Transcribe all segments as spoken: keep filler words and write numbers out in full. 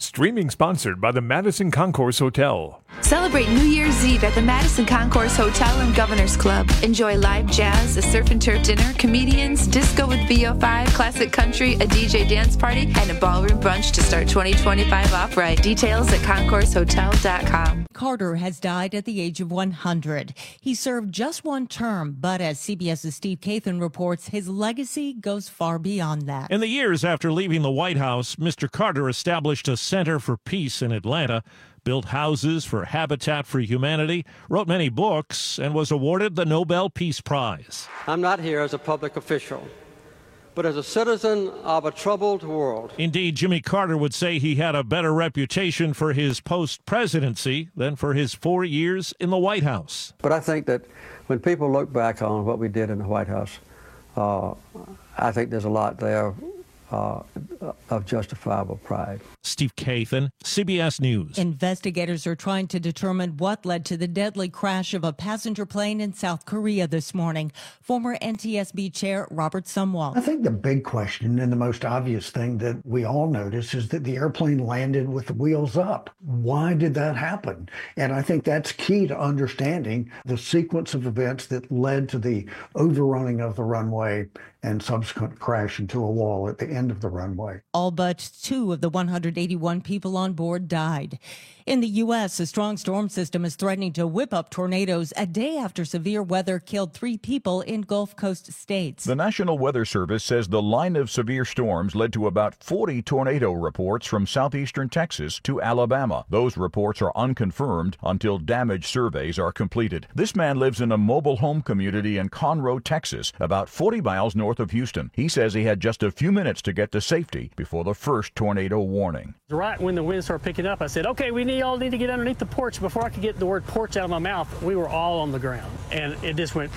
Streaming sponsored by the Madison Concourse Hotel. Celebrate New Year's Eve at the Madison Concourse Hotel and Governor's Club. Enjoy live jazz, a surf and turf dinner, comedians, disco with V O five, classic country, a D J dance party, and a ballroom brunch to start twenty twenty-five off right. Details at concourse hotel dot com. Carter has died at the age of one hundred. He served just one term, but as CBS's Steve Kathan reports, his legacy goes far beyond that. In the years after leaving the White House, Mister Carter established a Center for Peace in Atlanta, built houses for Habitat for Humanity, wrote many books, and was awarded the Nobel Peace Prize. I'm not here as a public official, but as a citizen of a troubled world. Indeed, Jimmy Carter would say he had a better reputation for his post-presidency than for his four years in the White House. But I think that when people look back on what we did in the White House, uh, I think there's a lot there Uh, of justifiable pride. Steve Kathan, C B S News. Investigators are trying to determine what led to the deadly crash of a passenger plane in South Korea this morning. Former N T S B Chair Robert Sumwalt. I think the big question and the most obvious thing that we all notice is that the airplane landed with the wheels up. Why did that happen? And I think that's key to understanding the sequence of events that led to the overrunning of the runway and subsequent crash into a wall at the end of the runway. All but two of the one hundred eighty-one people on board died. In the U S, a strong storm system is threatening to whip up tornadoes a day after severe weather killed three people in Gulf Coast states. The National Weather Service says the line of severe storms led to about forty tornado reports from southeastern Texas to Alabama. Those reports are unconfirmed until damage surveys are completed. This man lives in a mobile home community in Conroe, Texas, about forty miles north of Houston. He says he had just a few minutes to get to safety before the first tornado warning. Right when the wind started picking up, I said, okay, we need all need to get underneath the porch. Before I could get the word porch out of my mouth, we were all on the ground. And it just went,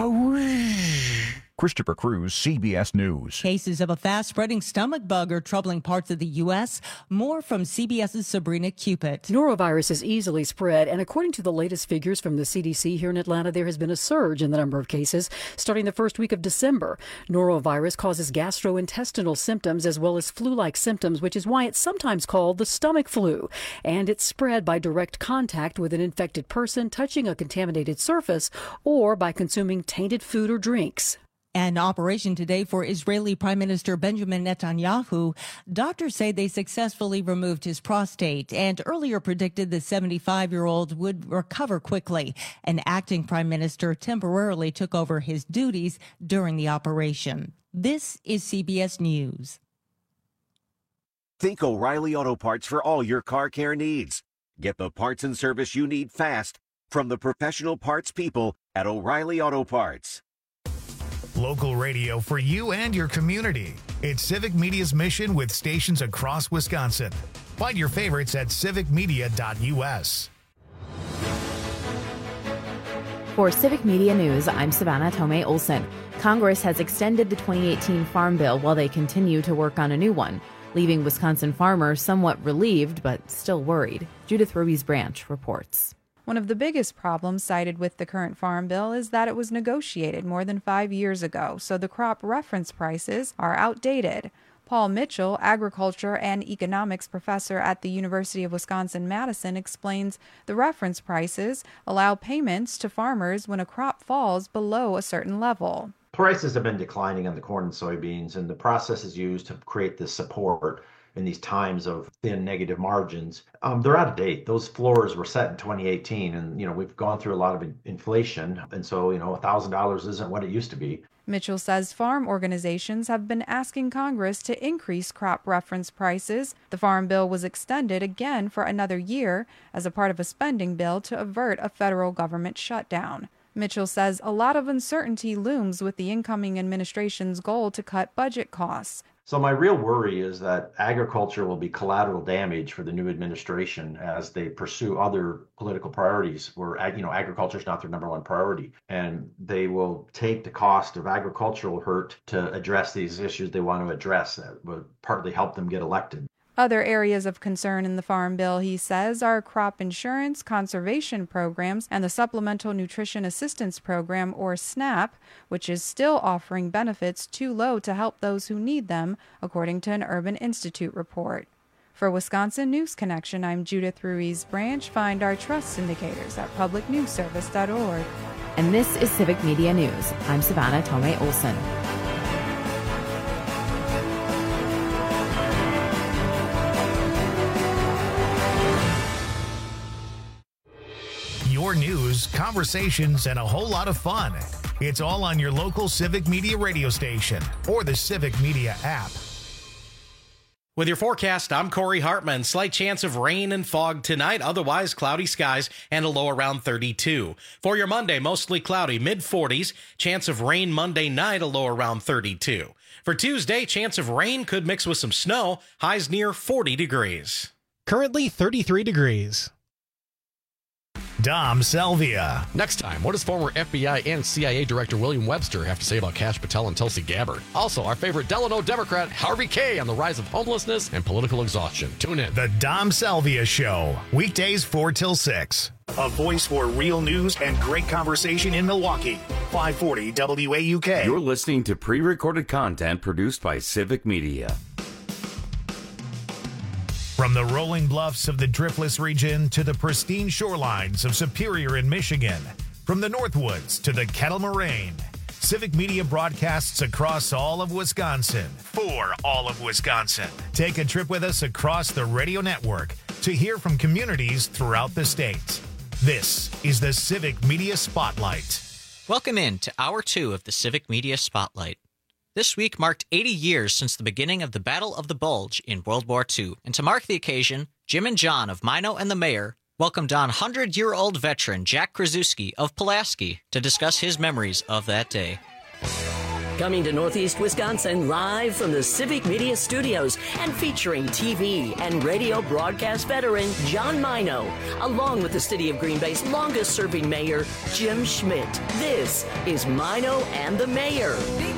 Kawoosh. Christopher Cruz, C B S News. Cases of a fast-spreading stomach bug are troubling parts of the U S. More from CBS's Sabrina Cupid. Norovirus is easily spread, and according to the latest figures from the C D C here in Atlanta, there has been a surge in the number of cases starting the first week of December. Norovirus causes gastrointestinal symptoms as well as flu-like symptoms, which is why it's sometimes called the stomach flu. And it's spread by direct contact with an infected person, touching a contaminated surface, or by consuming tainted food or drinks. An operation today for Israeli Prime Minister Benjamin Netanyahu. Doctors say they successfully removed his prostate and earlier predicted the seventy-five-year-old would recover quickly. An acting prime minister temporarily took over his duties during the operation. This is C B S News. Think O'Reilly Auto Parts for all your car care needs. Get the parts and service you need fast from the professional parts people at O'Reilly Auto Parts. Local radio for you and your community. It's Civic Media's mission with stations across Wisconsin. Find your favorites at civic media dot U S. For Civic Media News, I'm Savannah Tomei Olson. Congress has extended the twenty eighteen Farm Bill while they continue to work on a new one, leaving Wisconsin farmers somewhat relieved but still worried. Judith Ruby's Branch reports. One of the biggest problems cited with the current farm bill is that it was negotiated more than five years ago, so the crop reference prices are outdated. Paul Mitchell, agriculture and economics professor at the University of Wisconsin-Madison, explains the reference prices allow payments to farmers when a crop falls below a certain level. Prices have been declining on the corn and soybeans, and the process is used to create this support in these times of thin negative margins. Um, they're out of date. Those floors were set in twenty eighteen, and you know we've gone through a lot of inflation, and so you know one thousand dollars isn't what it used to be. Mitchell says farm organizations have been asking Congress to increase crop reference prices. The farm bill was extended again for another year as a part of a spending bill to avert a federal government shutdown. Mitchell says a lot of uncertainty looms with the incoming administration's goal to cut budget costs. So my real worry is that agriculture will be collateral damage for the new administration as they pursue other political priorities where, you know, agriculture is not their number one priority. And they will take the cost of agricultural hurt to address these issues they want to address that would partly help them get elected. Other areas of concern in the Farm Bill, he says, are crop insurance, conservation programs, and the Supplemental Nutrition Assistance Program, or SNAP, which is still offering benefits too low to help those who need them, according to an Urban Institute report. For Wisconsin News Connection, I'm Judith Ruiz Branch. Find our trust indicators at public news service dot org. And this is Civic Media News. I'm Savannah Tomei Olson. Your news, conversations, and a whole lot of fun. It's all on your local Civic Media radio station or the Civic Media app. With your forecast, I'm Corey Hartman. Slight chance of rain and fog tonight, otherwise cloudy skies and a low around thirty-two. For your Monday, mostly cloudy, mid forties. Chance of rain Monday night, a low around thirty-two. For Tuesday, chance of rain could mix with some snow, highs near forty degrees. Currently thirty-three degrees. Dom Salvia. Next time, what does former F B I and C I A Director William Webster have to say about Kash Patel and Tulsi Gabbard? Also, our favorite Delano Democrat, Harvey Kaye, on the rise of homelessness and political exhaustion. Tune in. The Dom Salvia Show, weekdays four till six. A voice for real news and great conversation in Milwaukee. five forty W A U K. You're listening to pre-recorded content produced by Civic Media. From the rolling bluffs of the Driftless region to the pristine shorelines of Superior in Michigan, from the Northwoods to the Kettle Moraine, Civic Media broadcasts across all of Wisconsin for all of Wisconsin. Take a trip with us across the radio network to hear from communities throughout the state. This is the Civic Media Spotlight. Welcome in to Hour two of the Civic Media Spotlight. This week marked eighty years since the beginning of the Battle of the Bulge in World War Two, and to mark the occasion, Jim and John of Mino and the Mayor welcomed on one hundred-year-old veteran Jack Krasuski of Pulaski to discuss his memories of that day. Coming to Northeast Wisconsin live from the Civic Media Studios and featuring T V and radio broadcast veteran John Mino, along with the City of Green Bay's longest-serving mayor, Jim Schmidt. This is Mino and the Mayor.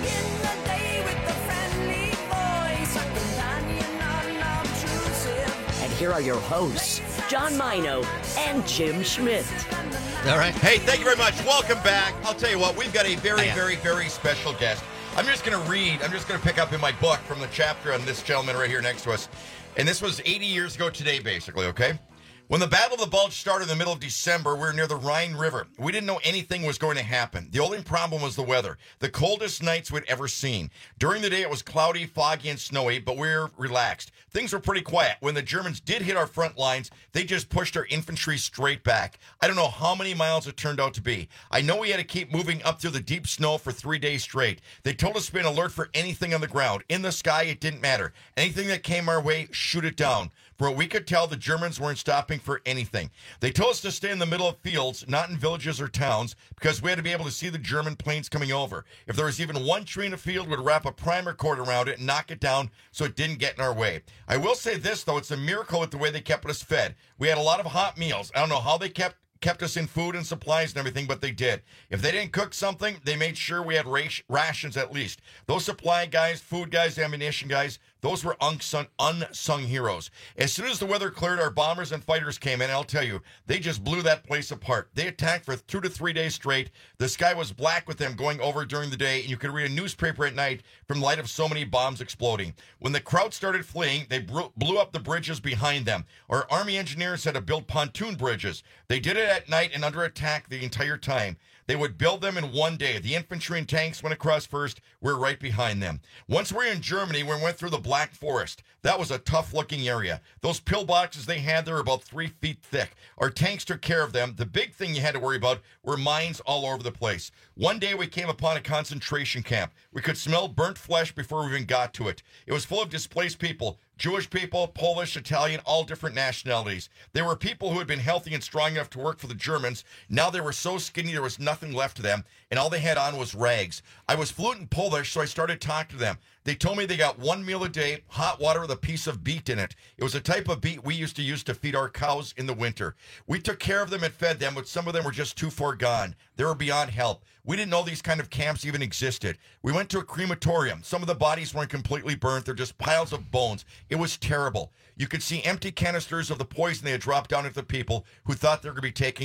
And here are your hosts, John Mino and Jim Schmidt. All right. Hey, thank you very much. Welcome back. I'll tell you what, we've got a very, very, very special guest. I'm just going to read, I'm just going to pick up in my book from the chapter on this gentleman right here next to us. And this was eighty years ago today, basically, okay? When the Battle of the Bulge started in the middle of December, we were near the Rhine River. We didn't know anything was going to happen. The only problem was the weather. The coldest nights we'd ever seen. During the day, it was cloudy, foggy, and snowy, but we were relaxed. Things were pretty quiet. When the Germans did hit our front lines, they just pushed our infantry straight back. I don't know how many miles it turned out to be. I know we had to keep moving up through the deep snow for three days straight. They told us to be on alert for anything on the ground. In the sky, it didn't matter. Anything that came our way, shoot it down. For what we could tell, the Germans weren't stopping for anything. They told us to stay in the middle of fields, not in villages or towns, because we had to be able to see the German planes coming over. If there was even one tree in a field, we'd wrap a primer cord around it and knock it down so it didn't get in our way. I will say this, though, it's a miracle with the way they kept us fed. We had a lot of hot meals. I don't know how they kept kept us in food and supplies and everything, but they did. If they didn't cook something, they made sure we had rations at least. Those supply guys, food guys, ammunition guys, those were unsung, unsung heroes. As soon as the weather cleared, our bombers and fighters came in, and I'll tell you, they just blew that place apart. They attacked for two to three days straight. The sky was black with them going over during the day, and you could read a newspaper at night from the light of so many bombs exploding. When the crowd started fleeing, they blew up the bridges behind them. Our Army engineers had to build pontoon bridges. They did it at night and under attack the entire time. They would build them in one day. The infantry and tanks went across first. We're right behind them. Once we were in Germany, we went through the Black Forest. That was a tough-looking area. Those pillboxes they had there were about three feet thick. Our tanks took care of them. The big thing you had to worry about were mines all over the place. One day we came upon a concentration camp. We could smell burnt flesh before we even got to it. It was full of displaced people. Jewish people, Polish, Italian, all different nationalities. They were people who had been healthy and strong enough to work for the Germans. Now they were so skinny there was nothing left of them, and all they had on was rags. I was fluent in Polish, so I started talking to them. They told me they got one meal a day, hot water with a piece of beet in it. It was a type of beet we used to use to feed our cows in the winter. We took care of them and fed them, but some of them were just too far gone. They were beyond help. We didn't know these kind of camps even existed. We went to a crematorium. Some of the bodies weren't completely burnt. They're just piles of bones. It was terrible. You could see empty canisters of the poison they had dropped down into the people who thought they were going to be taking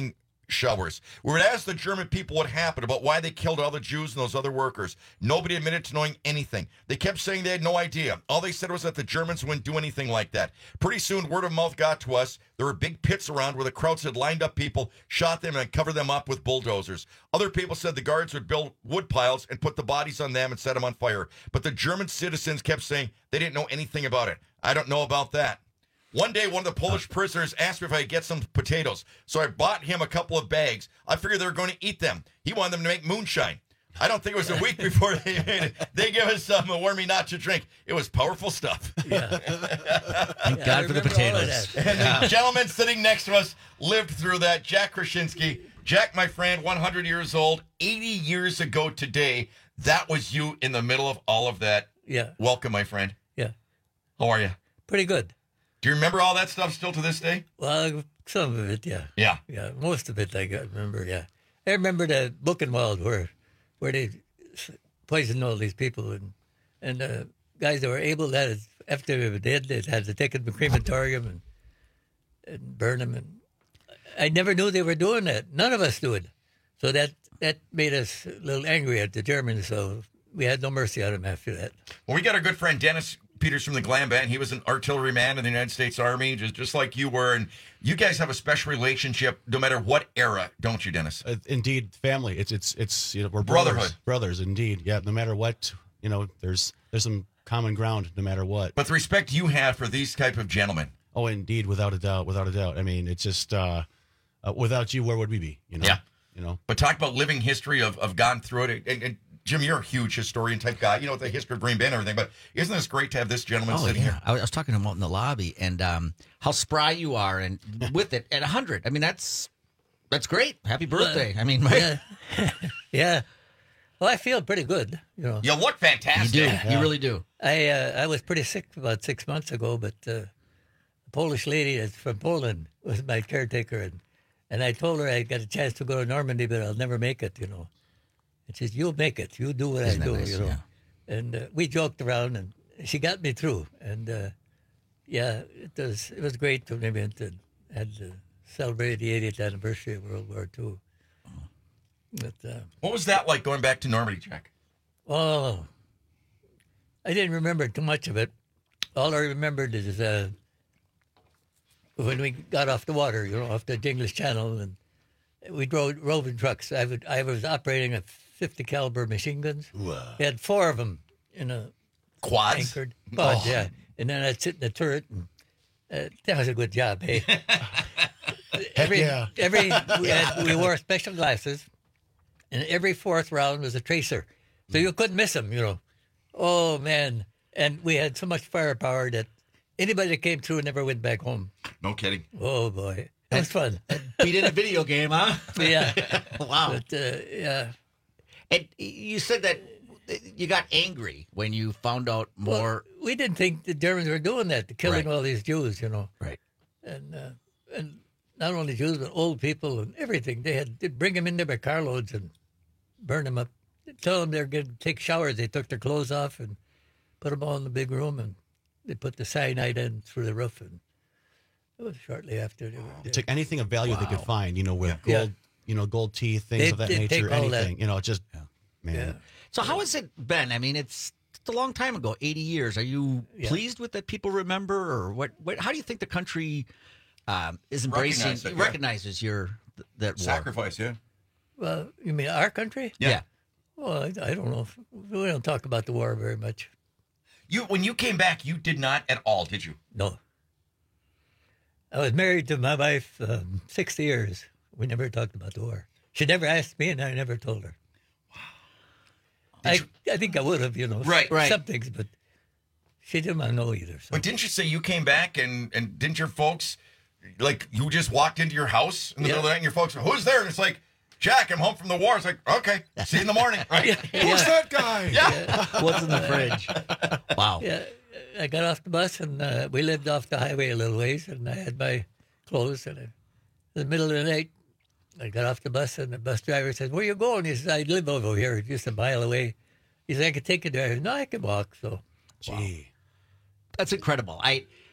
showers. We would ask the German people what happened, about why they killed all the Jews and those other workers. Nobody admitted to knowing anything. They kept saying they had no idea. All they said was that the Germans wouldn't do anything like that. Pretty soon, word of mouth got to us. There were big pits around where the crowds had lined up people, shot them, and covered them up with bulldozers. Other people said the guards would build wood piles and put the bodies on them and set them on fire. But the German citizens kept saying they didn't know anything about it. I don't know about that. One day, one of the Polish prisoners asked me if I could get some potatoes, so I bought him a couple of bags. I figured they were going to eat them. He wanted them to make moonshine. I don't think it was a week before they made it. They gave us some and warned me not to drink. It was powerful stuff. Yeah. Thank Yeah, God for the potatoes. And Yeah. the gentleman sitting next to us lived through that, Jack Krasinski. Jack, my friend, one hundred years old, eighty years ago today. That was you in the middle of all of that. Yeah. Welcome, my friend. Yeah. How are you? Pretty good. Do you remember all that stuff still to this day? Well, some of it, yeah. Yeah. Yeah, most of it I got, remember, yeah. I remember the Buchenwald where where they s- poisoned all these people and and uh, guys that were able, that after they were dead, they had to take them to crematorium and, and burn them. And I never knew they were doing that. None of us knew it. So that, that made us a little angry at the Germans, so we had no mercy on them after that. Well, we got our good friend Dennis Peters from the Glam Band. He was an artilleryman in the United States Army, just, just like you were. And you guys have a special relationship no matter what era, don't you, Dennis? Uh, indeed, family. It's it's it's you know we're Brotherhood. brothers, brothers. Indeed, yeah. No matter what, you know, there's there's some common ground, no matter what. But the respect you have for these type of gentlemen. Oh, indeed, without a doubt, without a doubt. I mean, it's just uh, uh, without you, where would we be? You know. Yeah. You know. But talk about living history of, of gone through it. And, and Jim, you're a huge historian type guy. You know the history of Green Bay and everything. But isn't this great to have this gentleman Oh, sitting yeah. here? I was, I was talking to him out in the lobby, and um, how spry you are, and with it at a hundred. I mean, that's that's great. Happy birthday! I mean, my, yeah. yeah. Well, I feel pretty good. You know, you look fantastic. You do. You really do. I uh, I was pretty sick about six months ago, but uh, a Polish lady that's from Poland was my caretaker, and and I told her I got a chance to go to Normandy, but I'll never make it. You know. And she says, "You'll make it. You do what Isn't I that do." nice? You know. Yeah. And uh, we joked around, and she got me through. And uh, yeah, it was it was great when we went and had to celebrate the eightieth anniversary of World War Two. But uh, What was that like going back to Normandy, Jack? oh, I didn't remember too much of it. All I remembered is uh, when we got off the water, you know, off the English Channel, and we drove roving trucks. I would I was operating a fifty caliber machine guns. Wow. We had four of them in a Quads? anchored quad, Oh. yeah. And then I'd sit in the turret, and uh, that was a good job, hey. every yeah. every we, had, we wore special glasses, and every fourth round was a tracer, so you couldn't miss them, you know. Oh man! And we had so much firepower that anybody that came through never went back home. No kidding. Oh boy, it was fun. beat in a video game, huh? Yeah. Wow. But uh, yeah. And you said that you got angry when you found out more. Well, we didn't think the Germans were doing that, killing Right. all these Jews, you know. Right. And uh, and not only Jews, but old people and everything. They had they'd bring them in there by carloads and burn them up. They'd tell them they're going to take showers. They took their clothes off and put them all in the big room, and they put the cyanide in through the roof. And it was shortly after they were They dead. took anything of value they could find, you know, with Yeah. gold, you know, gold teeth, things They- of that they take nature, all that. anything, you know, just, man. So how has it been? I mean, it's, it's a long time ago, eighty years. Are you Yeah. pleased with that people remember, or what? What? How do you think the country um, is embracing Recognize it, yeah. recognizes your th- that war? Sacrifice, yeah. Well, you mean our country? Yeah. Well, I, I don't know. We don't talk about the war very much. You when you came back, you did not at all, did you? No. I was married to my wife um, sixty years. We never talked about the war. She never asked me, and I never told her. Wow. I, I think I would have, you know, Right, right. some things, but she didn't want to know either. So. But didn't you say you came back and and didn't your folks like you just walked into your house in the Yeah. middle of the night and your folks were, who's there? And it's like, Jack, I'm home from the war. It's like, okay, see you in the morning, right? Yeah. Who's Yeah. that guy? Yeah. What's in the fridge? Wow. Yeah, I got off the bus, and uh, we lived off the highway a little ways, and I had my clothes, and I, in the middle of the night, I got off the bus, and the bus driver said, "Where you going?" He says, "I live over here, just a mile away." He said, "I can take you there." I said, "No, I can walk." So, Gee. That's incredible. I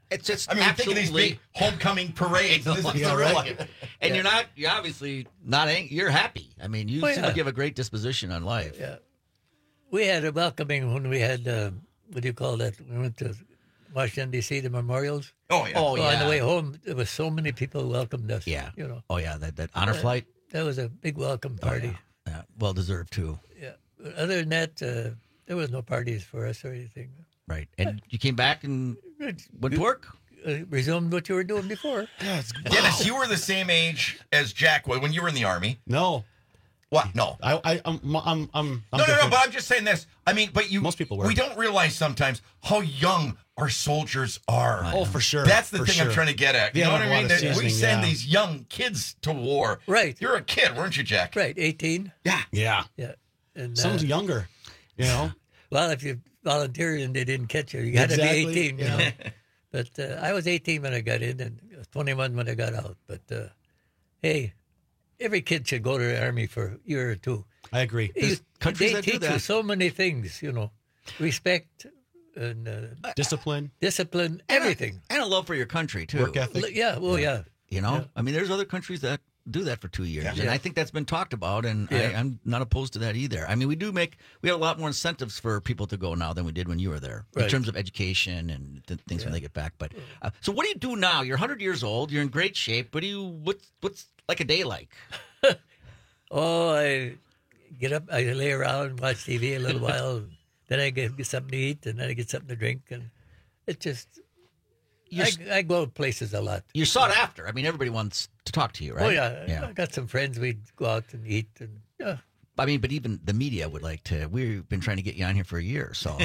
It's just I mean, think of these big homecoming parades. This is Yeah, the real right. life. And Yeah. you're not, you're obviously not, ang- you're happy. I mean, you Oh, seem yeah. like you have a great disposition on life. Yeah. We had a welcoming when we had, uh, what do you call that? We went to Washington, D C, the memorials. Oh, yeah. Oh, Well, yeah. on the way home, there was so many people who welcomed us. Yeah. You know. Oh, yeah, that, that honor Uh, flight. That was a big welcome party. Oh, yeah. Yeah, well deserved, too. Yeah. But other than that, uh, there was no parties for us or anything. Right. And you came back and went to work? Uh, resumed what you were doing before. Dennis, you were the same age as Jack was when you were in the Army. No. What? No. I, I, I'm, I'm, I'm, I'm no, no, no, different. but I'm just saying this. I mean, but you. Most people were. We don't realize sometimes how young our soldiers are. Oh, for sure. That's the For thing I'm sure. trying to get at. You They know what have I a mean? lot of That we seasoning, send yeah. these young kids to war. Right. You're a kid, weren't you, Jack? Right, eighteen. Yeah. Yeah. Yeah. And, Some's uh, younger, you know? Well, if you volunteered and they didn't catch you, you got to Exactly, be eighteen, you yeah. know. But uh, I was eighteen when I got in and I was twenty-one when I got out. But, uh, hey, every kid should go to the Army for a year or two. I agree. You- There's countries they that do teach you that. so many things, you know, respect and uh, Discipline. discipline, everything. And a love for your country, too. Work ethic. L- Yeah, well, yeah. You know, Yeah. I mean, there's other countries that do that for two years, and Yeah. I think that's been talked about, and Yeah. I, I'm not opposed to that either. I mean, we do make we have a lot more incentives for people to go now than we did when you were there, in Right. terms of education and th- things when they get back. But uh, so, what do you do now? You're one hundred years old. You're in great shape. What do you? What's what's like a day like? Oh, I get up, I lay around and watch T V a little while. Then I get, get something to eat, and then I get something to drink. And it just, You're I, s- I go places a lot. You're sought after. I mean, everybody wants to talk to you, right? Oh, yeah. Yeah. I got some friends. We'd go out and eat. And yeah. I mean, but even the media would like to. We've been trying to get you on here for a year, so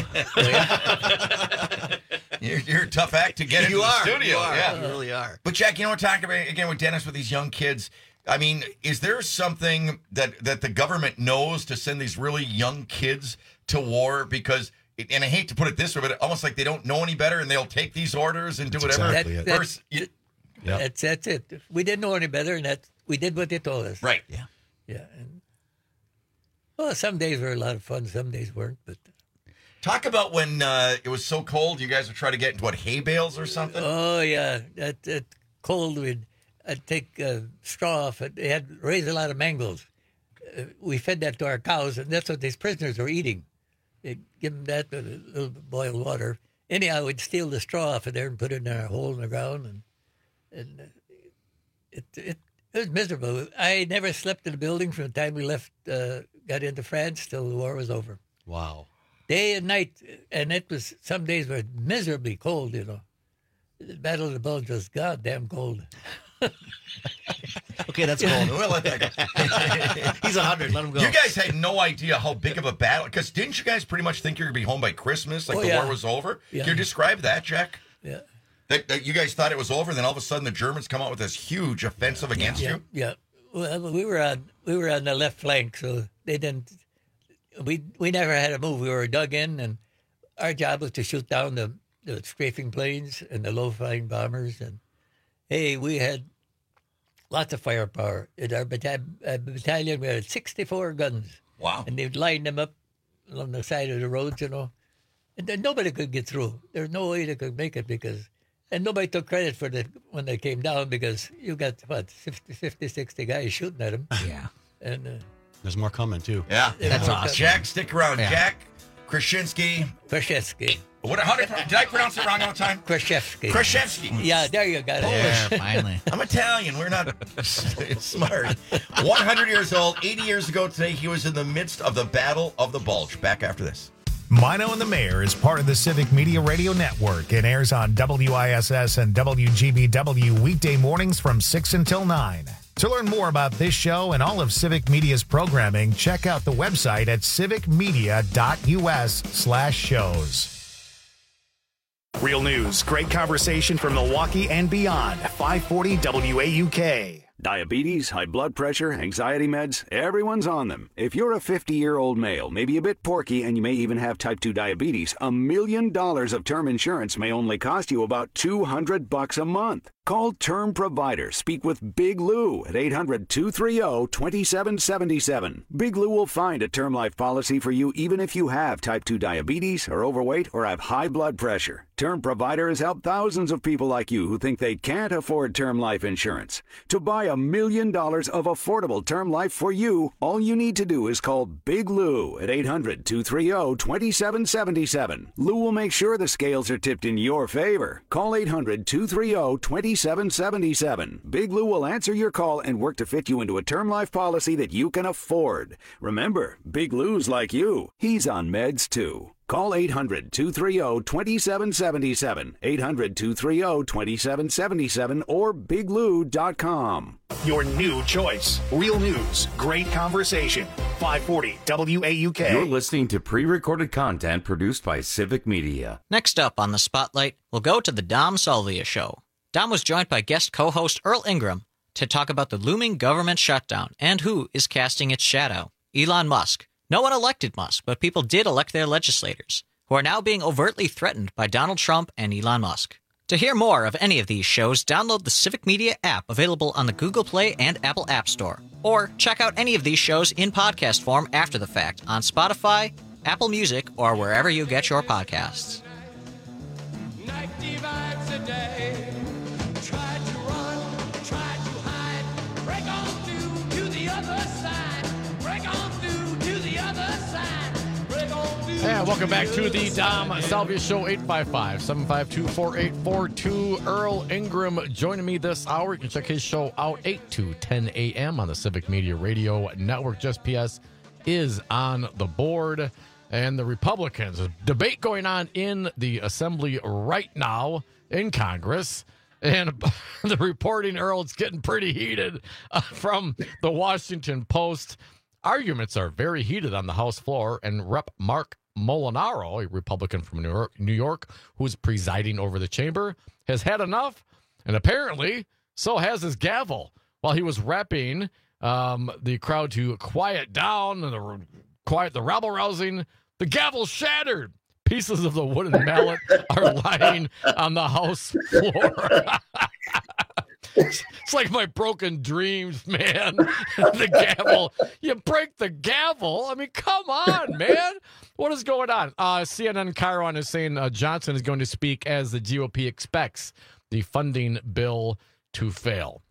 You're, you're a tough act to get into You the are, studio. you are, Yeah. you really are. But Jack, you know, we're talking about again with Dennis with these young kids. I mean, is there something that that the government knows to send these really young kids to war? Because, and I hate to put it this way, but almost like they don't know any better and they'll take these orders and do That's whatever. exactly it. That- Versus- you- Yep. That's, that's it. We didn't know any better, and that we did what they told us. right. yeah. Yeah. And, well, some days were a lot of fun. Some days weren't. But Talk about when uh, it was so cold, you guys would try to get into what, hay bales or something? oh, yeah. That, that cold, we'd I'd take uh, straw off it. They had raised a lot of mangles. Uh, we fed that to our cows, and that's what these prisoners were eating. They'd give them that with a little bit of boiled water. Anyhow, we'd steal the straw off of there and put it in our hole in the ground, and and uh, it it it was miserable. I never slept in the building from the time we left, uh, got into France till the war was over. Wow. Day and night, and it was some days were miserably cold. You know, the Battle of the Bulge was goddamn cold. Okay, that's cold. We'll let that go. He's a hundred. Let him go. You guys had no idea how big of a battle, because didn't you guys pretty much think you were going to be home by Christmas, like Oh, the yeah. war was over? Yeah. Can you describe that, Jack? Yeah, That, that you guys thought it was over, then all of a sudden the Germans come out with this huge offensive against yeah, you? yeah. Well, we were on we were on the left flank, so they didn't. We we never had to move. We were dug in, and our job was to shoot down the, the strafing planes and the low-flying bombers. And hey, we had lots of firepower. In our bata- uh, battalion, we had sixty-four guns. Wow. And they'd line them up along the side of the roads, you know. And then nobody could get through. There's no way they could make it because, and nobody took credit for it when they came down because you got, what, fifty, fifty, sixty guys shooting at them. Yeah. And uh, There's more coming, too. Yeah. That's Yeah. awesome. Jack, stick around. Yeah. Jack Krasinski. Kraszewski. What, how did, did I pronounce it wrong all the time? Kraszewski. Kraszewski. Yeah, there you got it. Yeah, finally. I'm Italian. We're not smart. one hundred years old, eighty years ago today, he was in the midst of the Battle of the Bulge. Back after this. Mino and the Mayor is part of the Civic Media Radio Network and airs on W I S S and W G B W weekday mornings from six until nine. To learn more about this show and all of Civic Media's programming, check out the website at civicmedia.us slash shows. Real news, great conversation from Milwaukee and beyond. five forty W A U K. Diabetes, high blood pressure, anxiety meds, everyone's on them. If you're a fifty-year-old male, maybe a bit porky, and you may even have type two diabetes, a million dollars of term insurance may only cost you about two hundred bucks a month. Call Term Provider. Speak with Big Lou at eight hundred, two three zero, two seven seven seven. Big Lou will find a term life policy for you even if you have type two diabetes, are overweight, or have high blood pressure. Term Provider has helped thousands of people like you who think they can't afford term life insurance. To buy a million dollars of affordable term life for you, all you need to do is call Big Lou at eight hundred, two three zero, two seven seven seven. Lou will make sure the scales are tipped in your favor. Call eight hundred, two three zero, two seven seven seven. Big Lou will answer your call and work to fit you into a term life policy that you can afford. Remember, Big Lou's like you. He's on meds too. Call eight hundred, two three zero, two seven seven seven, eight hundred, two three zero, two seven seven seven, or big lou dot com. Your new choice. Real news, great conversation. five forty W A U K. You're listening to pre-recorded content produced by Civic Media. Next up on the Spotlight, we'll go to the Dom Salvia Show. Dom was joined by guest co-host Earl Ingram to talk about the looming government shutdown and who is casting its shadow. Elon Musk. No one elected Musk, but people did elect their legislators, who are now being overtly threatened by Donald Trump and Elon Musk. To hear more of any of these shows, download the Civic Media app available on the Google Play and Apple App Store. Or check out any of these shows in podcast form after the fact on Spotify, Apple Music, or wherever you get your podcasts. ninety vibes a day. Try to run, try to hide. Break on through to the other side. Break on through to the other side. Break on through. And welcome back to the Dom Salvia Show. Eight five five, seven five two, four eight four two. Earl Ingram joining me this hour. You can check his show out eight to ten a.m. on the Civic Media Radio Network. Just P S is on the board. And the Republicans, a debate going on in the Assembly right now in Congress. And the reporting, Earl, it's getting pretty heated uh, from the Washington Post. Arguments are very heated on the House floor, and Representative Mark Molinaro, a Republican from New York, New York, who's presiding over the chamber, has had enough, and apparently so has his gavel. While he was rapping um, the crowd to quiet down and the, quiet the rabble-rousing, the gavel shattered. Pieces of the wooden mallet are lying on the House floor. It's like my broken dreams, man. The gavel. You break the gavel. I mean, come on, man. What is going on? Uh, C N N Chiron is saying uh, Johnson is going to speak as the G O P expects the funding bill to fail.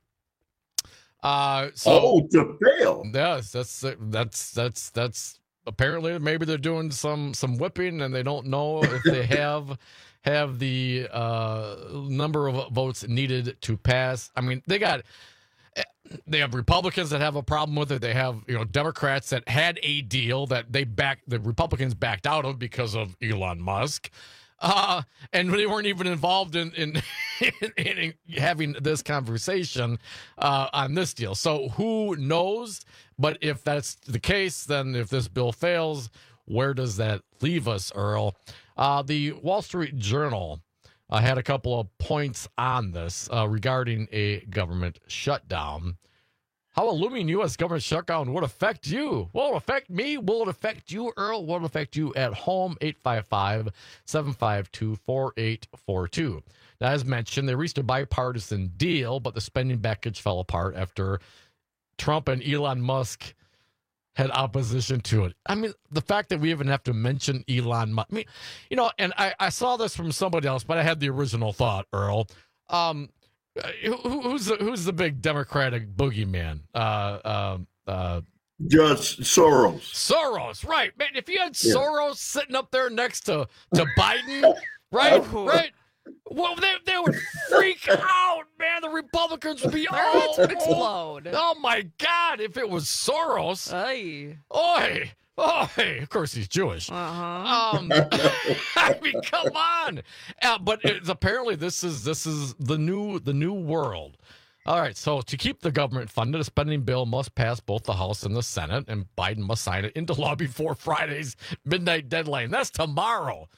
Uh, so, oh, to fail. Yes, that's that's that's that's. Apparently, maybe they're doing some some whipping, and they don't know if they have have the uh, number of votes needed to pass. I mean, they got they have Republicans that have a problem with it. They have you know Democrats that had a deal that they backed the Republicans backed out of because of Elon Musk, uh, and they weren't even involved in in, in, in having this conversation uh, on this deal. So who knows? But if that's the case, then if this bill fails, where does that leave us, Earl? Uh, the Wall Street Journal uh, had a couple of points on this uh, regarding a government shutdown. How a looming U S government shutdown would affect you. Will it affect me? Will it affect you, Earl? Will it affect you at home? eight five five, seven five two, four eight four two. Now, as mentioned, they reached a bipartisan deal, but the spending package fell apart after Trump and Elon Musk had opposition to it. I mean, the fact that we even have to mention Elon Musk. I mean, you know, and I, I saw this from somebody else, but I had the original thought, Earl. Um, who, who's the, who's the big Democratic boogeyman? Uh, uh, uh, Just Soros. Soros, right. Man, if you had Yeah. Soros sitting up there next to, to Biden, right, right. Well, they, they would freak out, man. The Republicans would be all would explode. Oh my God! If it was Soros, Aye. oi, oi. Of course, he's Jewish. Uh-huh. Um, I mean, come on. Uh, but it's, apparently, this is this is the new the new world. All right. So to keep the government funded, a spending bill must pass both the House and the Senate, and Biden must sign it into law before Friday's midnight deadline. That's tomorrow.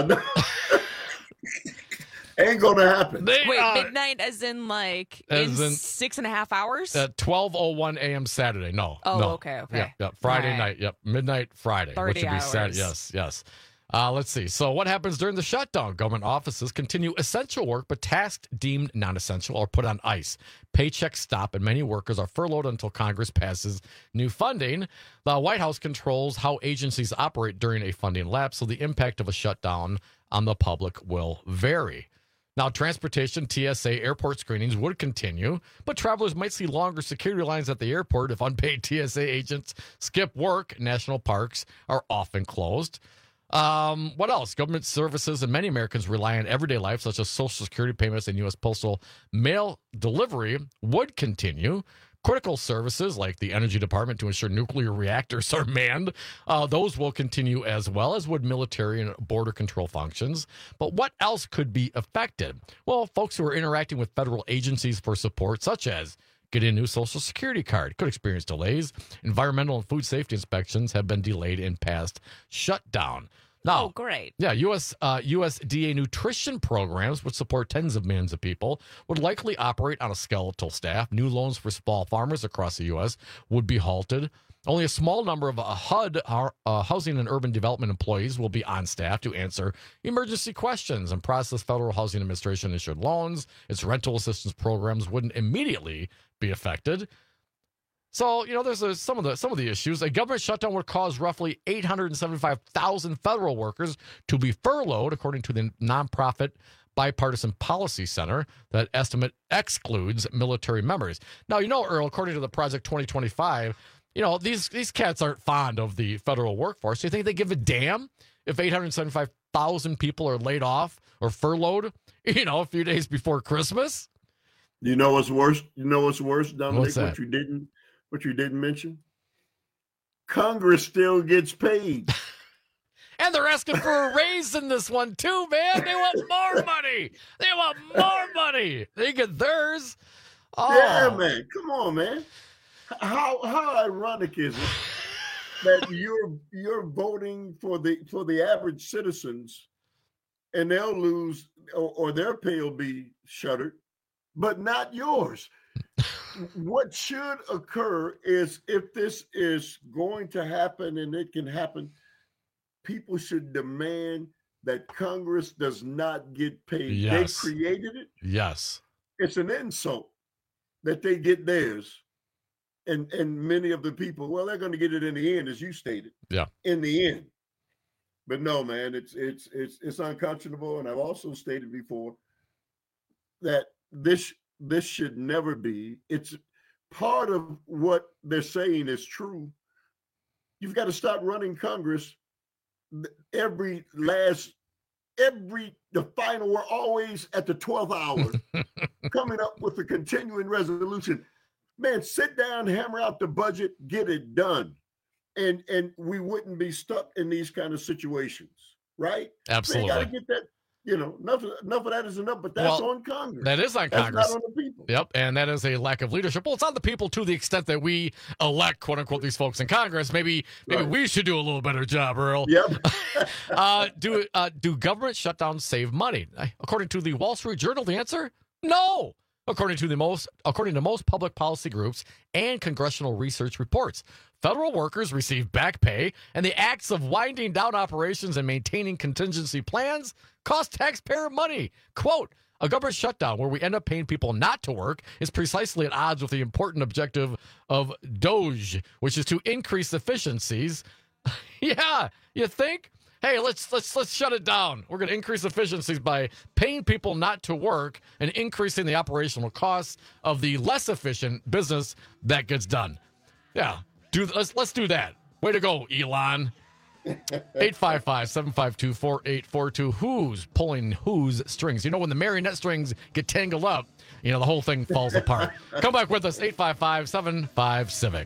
Ain't gonna happen. They, Wait, uh, midnight as in like as in, in- six and a half hours? At twelve oh one a.m. Saturday. No. Oh, no. okay, okay. Yep, yep. Friday All right. night. Yep. Midnight Friday. thirty which would be Saturday. hours. Yes, yes. Uh, let's see. So what happens during the shutdown? Government offices continue essential work, but tasks deemed non-essential are put on ice. Paychecks stop, and many workers are furloughed until Congress passes new funding. The White House controls how agencies operate during a funding lapse, so the impact of a shutdown on the public will vary. Now, transportation, T S A, airport screenings would continue, but travelers might see longer security lines at the airport if unpaid T S A agents skip work. National parks are often closed. Um, what else? Government services and many Americans rely on everyday life, such as Social Security payments and U S postal mail delivery, would continue. Critical services like the Energy Department to ensure nuclear reactors are manned, uh, those will continue as well, as would military and border control functions. But what else could be affected? Well, folks who are interacting with federal agencies for support, such as getting a new Social Security card, could experience delays. Environmental and food safety inspections have been delayed in past shutdown. Now, oh, great. Yeah, U S Uh, U S D A nutrition programs, which support tens of millions of people, would likely operate on a skeletal staff. New loans for small farmers across the U S would be halted. Only a small number of uh, H U D, uh, Housing and Urban Development employees, will be on staff to answer emergency questions and process Federal Housing Administration issued loans. Its rental assistance programs wouldn't immediately be affected. So, you know, there's a, some of the some of the issues. A government shutdown would cause roughly eight hundred seventy-five thousand federal workers to be furloughed, according to the nonprofit Bipartisan Policy Center. That estimate excludes military members. Now, you know, Earl, according to the Project twenty twenty-five, you know, these these cats aren't fond of the federal workforce. Do you think they give a damn if eight hundred seventy-five thousand people are laid off or furloughed, you know, a few days before Christmas? You know what's worse? You know what's worse, Dominic? What's that? What you didn't what you didn't mention? Congress still gets paid. And they're asking for a raise in this one too, man. They want more money. They want more money. They get theirs. Oh. Yeah, man. Come on, man. How how ironic is it that you're you're voting for the for the average citizens, and they'll lose or, or their pay will be shuttered, but not yours. What should occur is, if this is going to happen, and it can happen, people should demand that Congress does not get paid. Yes. They created it. Yes. It's an insult that they get theirs. And and many of the people, well, they're going to get it in the end, as you stated. Yeah. In the end. But no, man, it's it's it's it's unconscionable. And I've also stated before that this this should never be. It's part of what they're saying is true. You've got to stop running Congress every last every the final. We're always at the twelfth hour coming up with a continuing resolution. Man, sit down, hammer out the budget, get it done. And and we wouldn't be stuck in these kind of situations, right? Absolutely. They got to get that, you know, enough, enough of that is enough, but that's Well, on Congress. That is on That's Congress. not on the people. Yep, and that is a lack of leadership. Well, it's on the people to the extent that we elect, quote unquote, these folks in Congress. Maybe maybe Right. we should do a little better job, Earl. Yep. uh, do uh, do government shutdowns save money? According to the Wall Street Journal, the answer: no. According to the most, according to most public policy groups and congressional research reports, federal workers receive back pay, and the acts of winding down operations and maintaining contingency plans cost taxpayer money. Quote, a government shutdown where we end up paying people not to work is precisely at odds with the important objective of DOGE, which is to increase efficiencies. Yeah, you think? Hey, let's let's let's shut it down. We're going to increase efficiencies by paying people not to work and increasing the operational costs of the less efficient business that gets done. Yeah, do let's let's do that. Way to go, Elon. eight five five, seven five two, four eight four two. Who's pulling whose strings? You know, when the marionette strings get tangled up, you know, the whole thing falls apart. Come back with us, eight five five, seven five, Civic.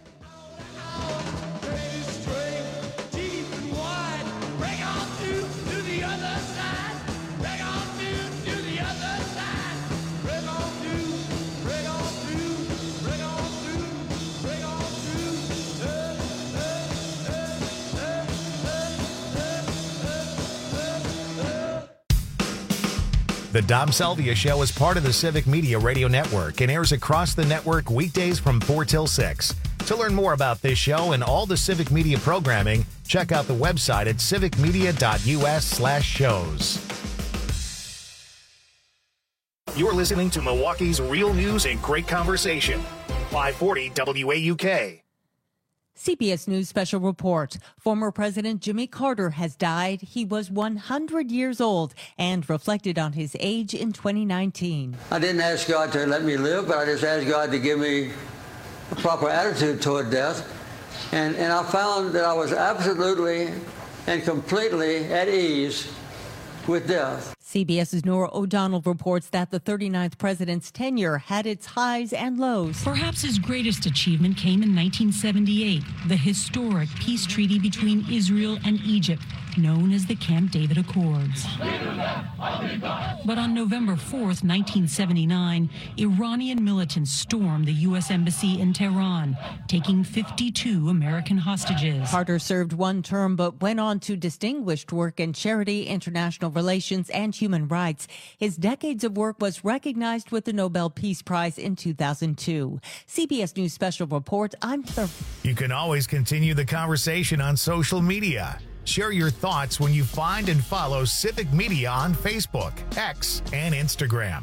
The Dom Salvia Show is part of the Civic Media Radio Network and airs across the network weekdays from four till six. To learn more about this show and all the Civic Media programming, check out the website at civicmedia.us slash shows. You're listening to Milwaukee's Real News and Great Conversation. five forty W A U K. C B S News special report. Former President Jimmy Carter has died. He was one hundred years old and reflected on his age in twenty nineteen. I didn't ask God to let me live, but I just asked God to give me a proper attitude toward death. And, and I found that I was absolutely and completely at ease with death. CBS's Nora O'Donnell reports that the thirty-ninth president's tenure had its highs and lows. Perhaps his greatest achievement came in nineteen seventy-eight, the historic peace treaty between Israel and Egypt, known as the Camp David Accords. But on November fourth, nineteen seventy-nine, Iranian militants stormed the U S Embassy in Tehran, taking fifty-two American hostages. Carter served one term but went on to distinguished work in charity, international relations, and human rights. His decades of work was recognized with the Nobel Peace Prize in two thousand two. C B S News special report. I'm Heather. You can always continue the conversation on social media. Share your thoughts when you find and follow Civic Media on Facebook, X, and Instagram.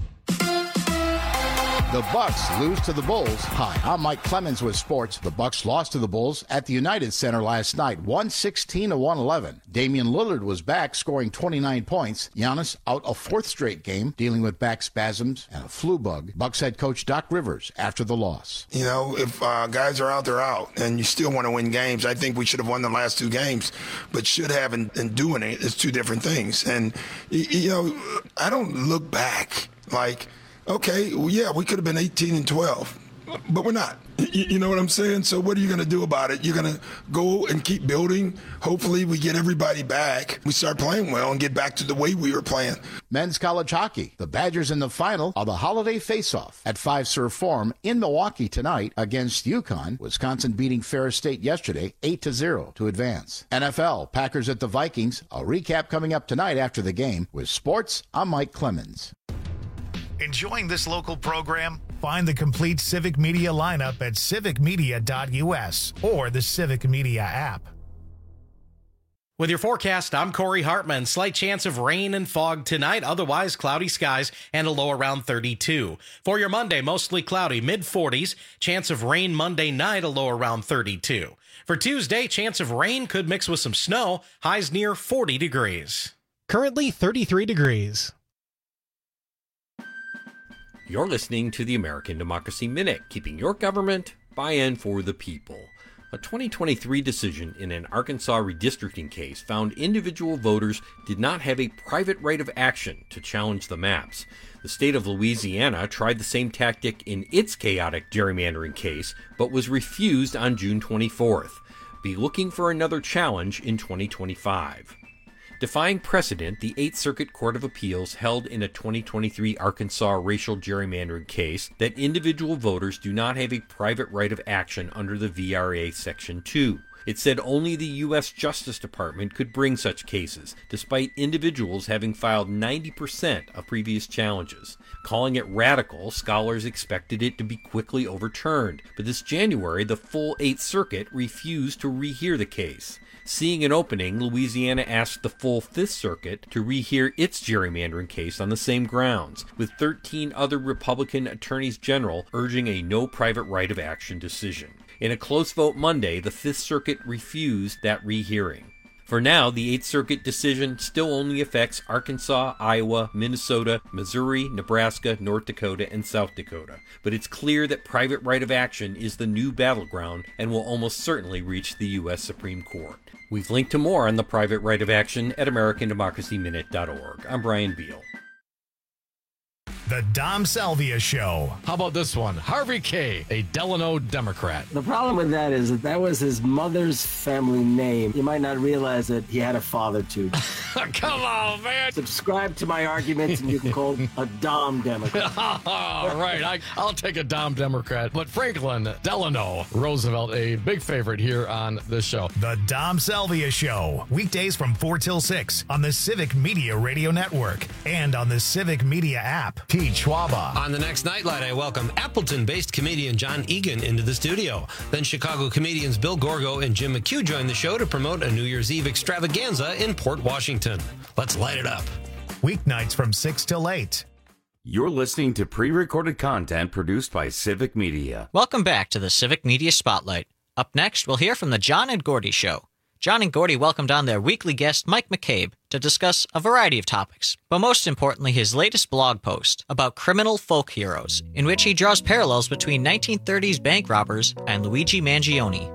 The Bucks lose to the Bulls. Hi, I'm Mike Clemens with sports. The Bucks lost to the Bulls at the United Center last night, one sixteen to one eleven. Damian Lillard was back, scoring twenty-nine points. Giannis out a fourth straight game, dealing with back spasms and a flu bug. Bucks head coach Doc Rivers after the loss. You know, if uh, guys are out, they're out, and you still want to win games. I think we should have won the last two games, but should have and, and doing it is two different things. And, you know, I don't look back like, okay, well, yeah, we could have been eighteen and twelve, but we're not. You, you know what I'm saying? So what are you going to do about it? You're going to go and keep building. Hopefully we get everybody back. We start playing well and get back to the way we were playing. Men's college hockey. The Badgers in the final of the holiday face-off at Five Serve Forum in Milwaukee tonight against UConn. Wisconsin beating Ferris State yesterday eight to zero to advance. N F L, Packers at the Vikings. A recap coming up tonight after the game. With sports, I'm Mike Clemens. Enjoying this local program? Find the complete Civic Media lineup at civic media dot U S or the Civic Media app. With your forecast, I'm Corey Hartman. Slight chance of rain and fog tonight, otherwise cloudy skies and a low around thirty-two. For your Monday, mostly cloudy, mid forties. Chance of rain Monday night, a low around thirty-two. For Tuesday, chance of rain could mix with some snow, highs near forty degrees. Currently thirty-three degrees. You're listening to the American Democracy Minute, keeping your government by and for the people. A twenty twenty-three decision in an Arkansas redistricting case found individual voters did not have a private right of action to challenge the maps. The state of Louisiana tried the same tactic in its chaotic gerrymandering case, but was refused on June twenty-fourth. Be looking for another challenge in twenty twenty-five. Defying precedent, the Eighth Circuit Court of Appeals held in a twenty twenty-three Arkansas racial gerrymandering case that individual voters do not have a private right of action under the V R A Section two. It said only the U S Justice Department could bring such cases, despite individuals having filed ninety percent of previous challenges. Calling it radical, scholars expected it to be quickly overturned, but this January the full Eighth Circuit refused to rehear the case. Seeing an opening, Louisiana asked the full Fifth Circuit to rehear its gerrymandering case on the same grounds, with thirteen other Republican attorneys general urging a no private right of action decision. In a close vote Monday, the Fifth Circuit refused that rehearing. For now, the Eighth Circuit decision still only affects Arkansas, Iowa, Minnesota, Missouri, Nebraska, North Dakota, and South Dakota. But it's clear that private right of action is the new battleground and will almost certainly reach the U S Supreme Court. We've linked to more on the private right of action at american democracy minute dot org. I'm Brian Beal. The Dom Salvia Show. How about this one? Harvey Kaye, a Delano Democrat. The problem with that is that that was his mother's family name. You might not realize that he had a father, too. Come on, man. Subscribe to my arguments and you can call a Dom Democrat. All right, I, I'll take a Dom Democrat. But Franklin Delano Roosevelt, a big favorite here on this show. The Dom Salvia Show. Weekdays from four till six on the Civic Media Radio Network and on the Civic Media app. Pete Schwaba. On the next Nightlight, I welcome Appleton-based comedian John Egan into the studio. Then Chicago comedians Bill Gorgo and Jim McHugh join the show to promote a New Year's Eve extravaganza in Port Washington. Let's light it up. Weeknights from six till eight. You're listening to pre-recorded content produced by Civic Media. Welcome back to the Civic Media Spotlight. Up next, we'll hear from the John and Gordy Show. John and Gordy welcomed on their weekly guest, Mike McCabe, to discuss a variety of topics, but most importantly, his latest blog post about criminal folk heroes, in which he draws parallels between nineteen thirties bank robbers and Luigi Mangione.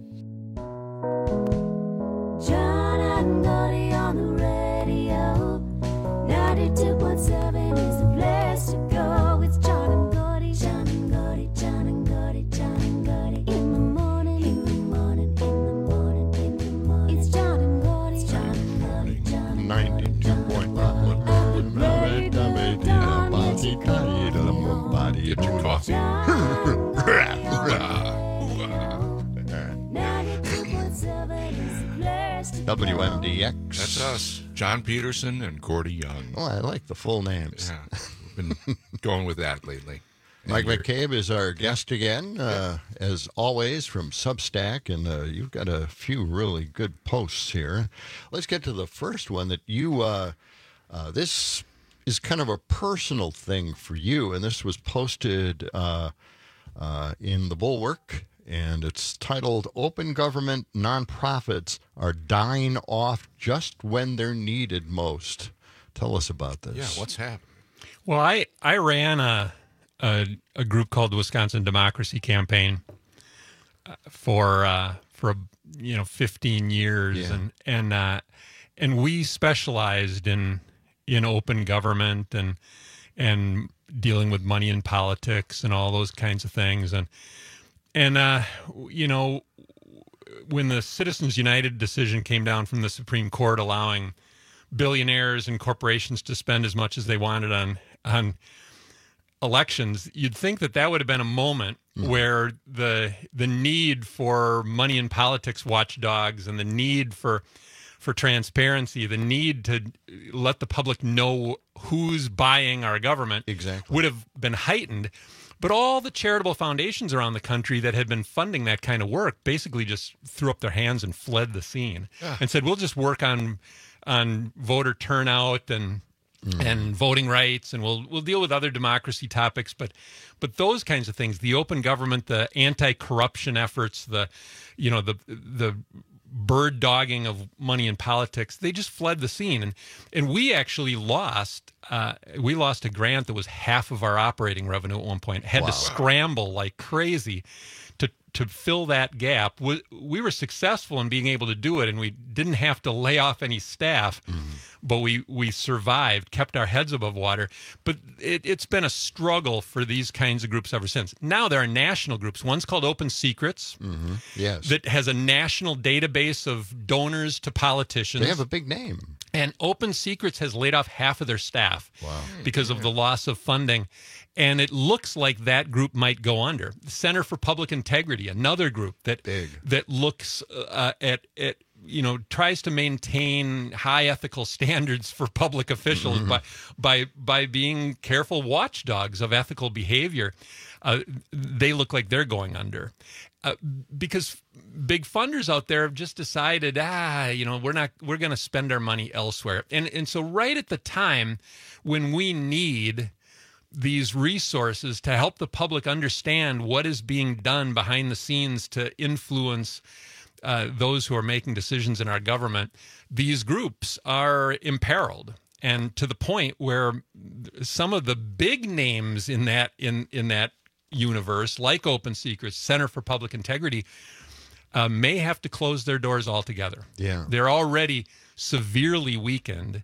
John and Gordy on the radio. ninety-two point seven is the place to go. It's John and Gordy, John and Gordy, John and Gordy, John and Gordy. In the morning, in the morning, in the morning, in the morning. It's John and Gordy, John and Gordy, John and Gordy. ninety-two point one. Get your coffee. W M D X. That's us. John Peterson and Gordy Young. Oh, I like the full names. Yeah, we've been going with that lately. Mike McCabe is our guest again, uh, as always, from Substack, and uh, you've got a few really good posts here. Let's get to the first one that you, uh, uh, this is kind of a personal thing for you, and this was posted uh, uh, in the Bulwark, and it's titled, Open Government Nonprofits Are Dying Off Just When They're Needed Most. Tell us about this. Yeah, what's happening? Well, I, I ran a, a a group called the Wisconsin Democracy Campaign for uh, for you know fifteen years, Yeah. and and uh, and we specialized in in open government and and dealing with money in politics and all those kinds of things, and and uh, you know when the Citizens United decision came down from the Supreme Court allowing billionaires and corporations to spend as much as they wanted on on elections, you'd think that that would have been a moment Mm-hmm. where the the need for money in politics watchdogs and the need for for transparency, the need to let the public know who's buying our government exactly. would have been heightened. But all the charitable foundations around the country that had been funding that kind of work basically just threw up their hands and fled the scene Ah. and said, we'll just work on on voter turnout and Mm. and voting rights, and we'll we'll deal with other democracy topics, but but those kinds of things, the open government, the anti-corruption efforts, the you know the the bird dogging of money in politics, they just fled the scene, and and we actually lost uh, we lost a grant that was half of our operating revenue at one point. Had Wow. to scramble like crazy to to fill that gap. We, we were successful in being able to do it, and we didn't have to lay off any staff, Mm-hmm. but we, we survived, kept our heads above water. But it, it's been a struggle for these kinds of groups ever since. Now there are national groups. One's called Open Secrets, Mm-hmm. Yes. that has a national database of donors to politicians. They have a big name. And Open Secrets has laid off half of their staff Wow. because of the loss of funding. And it looks like that group might go under. The Center for Public Integrity, another group that Big. that looks uh, at at you know tries to maintain high ethical standards for public officials Mm-hmm. by by by being careful watchdogs of ethical behavior. Uh, they look like they're going under. Uh, because big funders out there have just decided, ah, you know, we're not, we're going to spend our money elsewhere. And and so right at the time when we need these resources to help the public understand what is being done behind the scenes to influence uh, those who are making decisions in our government, these groups are imperiled. And to the point where some of the big names in that in in that universe, like Open Secrets, Center for Public Integrity, uh, may have to close their doors altogether. Yeah. They're already severely weakened,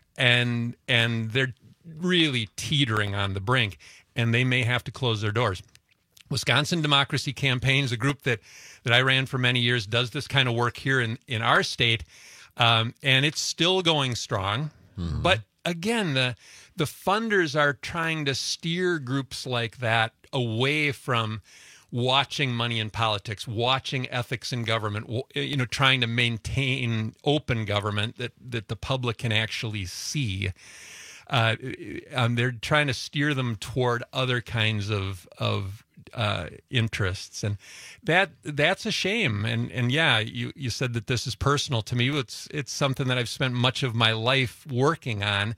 and and they're really teetering on the brink, and they may have to close their doors. Wisconsin Democracy Campaign is a group that, that I ran for many years, does this kind of work here in, in our state, um, and it's still going strong. Mm-hmm. But again, the the funders are trying to steer groups like that away from watching money in politics, watching ethics in government, you know, trying to maintain open government that, that the public can actually see. uh, um, they're trying to steer them toward other kinds of of uh, interests, and that that's a shame. And and yeah, you you said that this is personal to me. It's it's something that I've spent much of my life working on,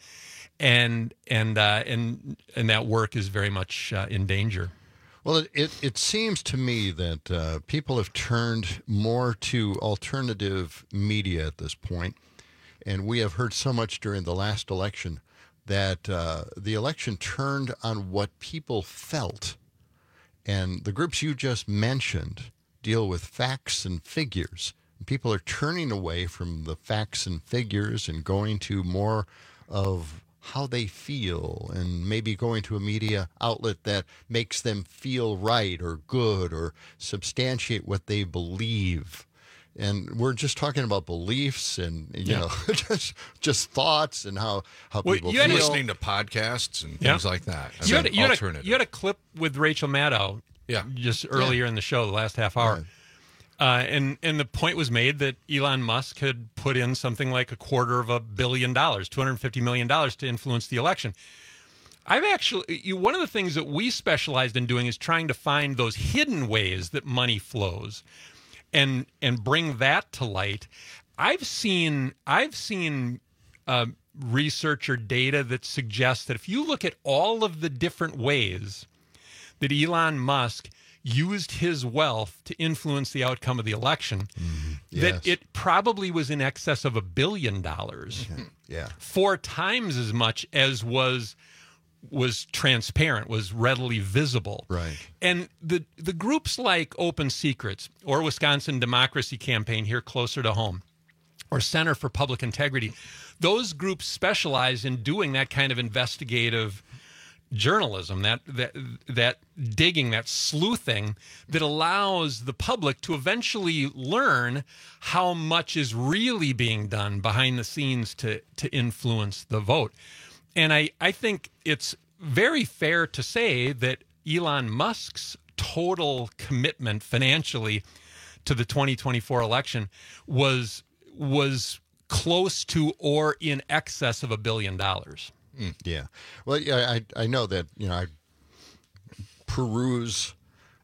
and and uh, and and that work is very much uh, in danger. Well, it, it, it seems to me that uh, people have turned more to alternative media at this point, and we have heard so much during the last election that uh, the election turned on what people felt. And the groups you just mentioned deal with facts and figures. People are turning away from the facts and figures and going to more of how they feel, and maybe going to a media outlet that makes them feel right or good or substantiate what they believe. And we're just talking about beliefs and, you Yeah. know, just just thoughts and how, how Well, people you had feel. listening to podcasts and Yeah. things like that. I You mean, had, you, had a, alternative. you had a clip with Rachel Maddow Yeah. just earlier in the show, the last half hour. Right. Uh, and, and the point was made that Elon Musk had put in something like a quarter of a billion dollars, two hundred fifty million dollars to influence the election. I've actually, you, one of the things that we specialized in doing is trying to find those hidden ways that money flows and and bring that to light. I've seen, I've seen uh, research or data that suggests that if you look at all of the different ways that Elon Musk used his wealth to influence the outcome of the election, Mm-hmm. Yes. that it probably was in excess of a billion dollars. Yeah. Four times as much as was was transparent, was readily visible. Right. And the the groups like Open Secrets or Wisconsin Democracy Campaign here closer to home, or Center for Public Integrity, those groups specialize in doing that kind of investigative journalism, that that that digging, that sleuthing that allows the public to eventually learn how much is really being done behind the scenes to to influence the vote. And I, I think it's very fair to say that Elon Musk's total commitment financially to the twenty twenty-four election was was close to or in excess of a billion dollars. Mm, yeah. Well, yeah, I I know that, you know, I peruse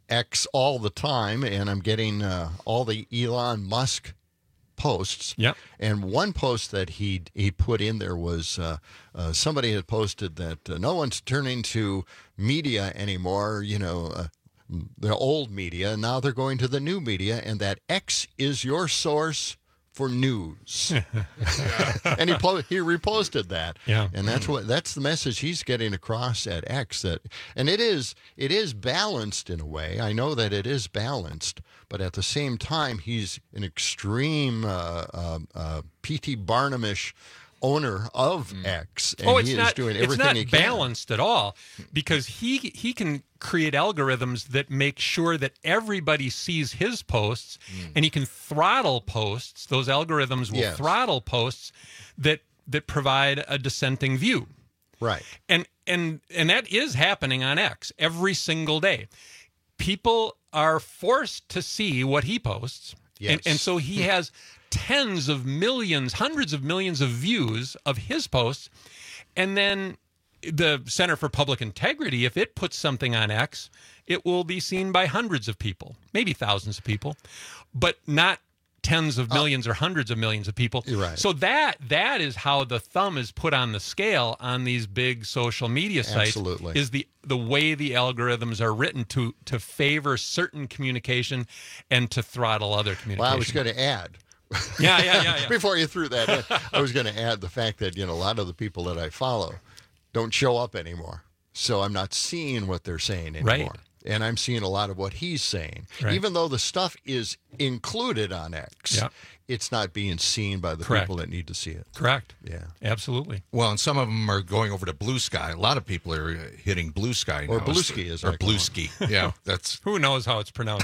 X all the time, and I'm getting uh, all the Elon Musk posts. Yep. And one post that he he put in there was uh, uh, somebody had posted that uh, no one's turning to media anymore, you know, uh, the old media, and now they're going to the new media, and that X is your source for news. And he po- he reposted that. Yeah. And that's what that's the message he's getting across at X, that and it is it is balanced in a way. I know that it is balanced, but at the same time he's an extreme uh, uh, uh, P T Barnum-ish owner of X, and Oh, it's he not is doing it's everything not he can. balanced at all, because he he can create algorithms that make sure that everybody sees his posts, and he can throttle posts. Those algorithms will Yes. throttle posts that that provide a dissenting view. Right. And and and that is happening on X every single day. People are forced to see what he posts. Yes. And, and so he has tens of millions, hundreds of millions of views of his posts. And then the Center for Public Integrity, if it puts something on X, it will be seen by hundreds of people, maybe thousands of people, but not tens of millions or hundreds of millions of people. You're right. So that that is how the thumb is put on the scale on these big social media sites. Absolutely. Is the the way the algorithms are written to to favor certain communication and to throttle other communication. Well, I was going to add. Yeah, yeah, yeah, yeah. Before you threw that in, I was going to add the fact that, you know, a lot of the people that I follow don't show up anymore. So I'm not seeing what they're saying anymore. Right. And I'm seeing a lot of what he's saying. Right. Even though the stuff is included on X, Yeah. it's not being seen by the Correct. people that need to see it. Correct. Yeah. Absolutely. Well, and some of them are going over to Blue Sky. A lot of people are uh, hitting Blue Sky now. Or Bluesky, as I or call it. Bluesky. Yeah, that's. Who knows how it's pronounced?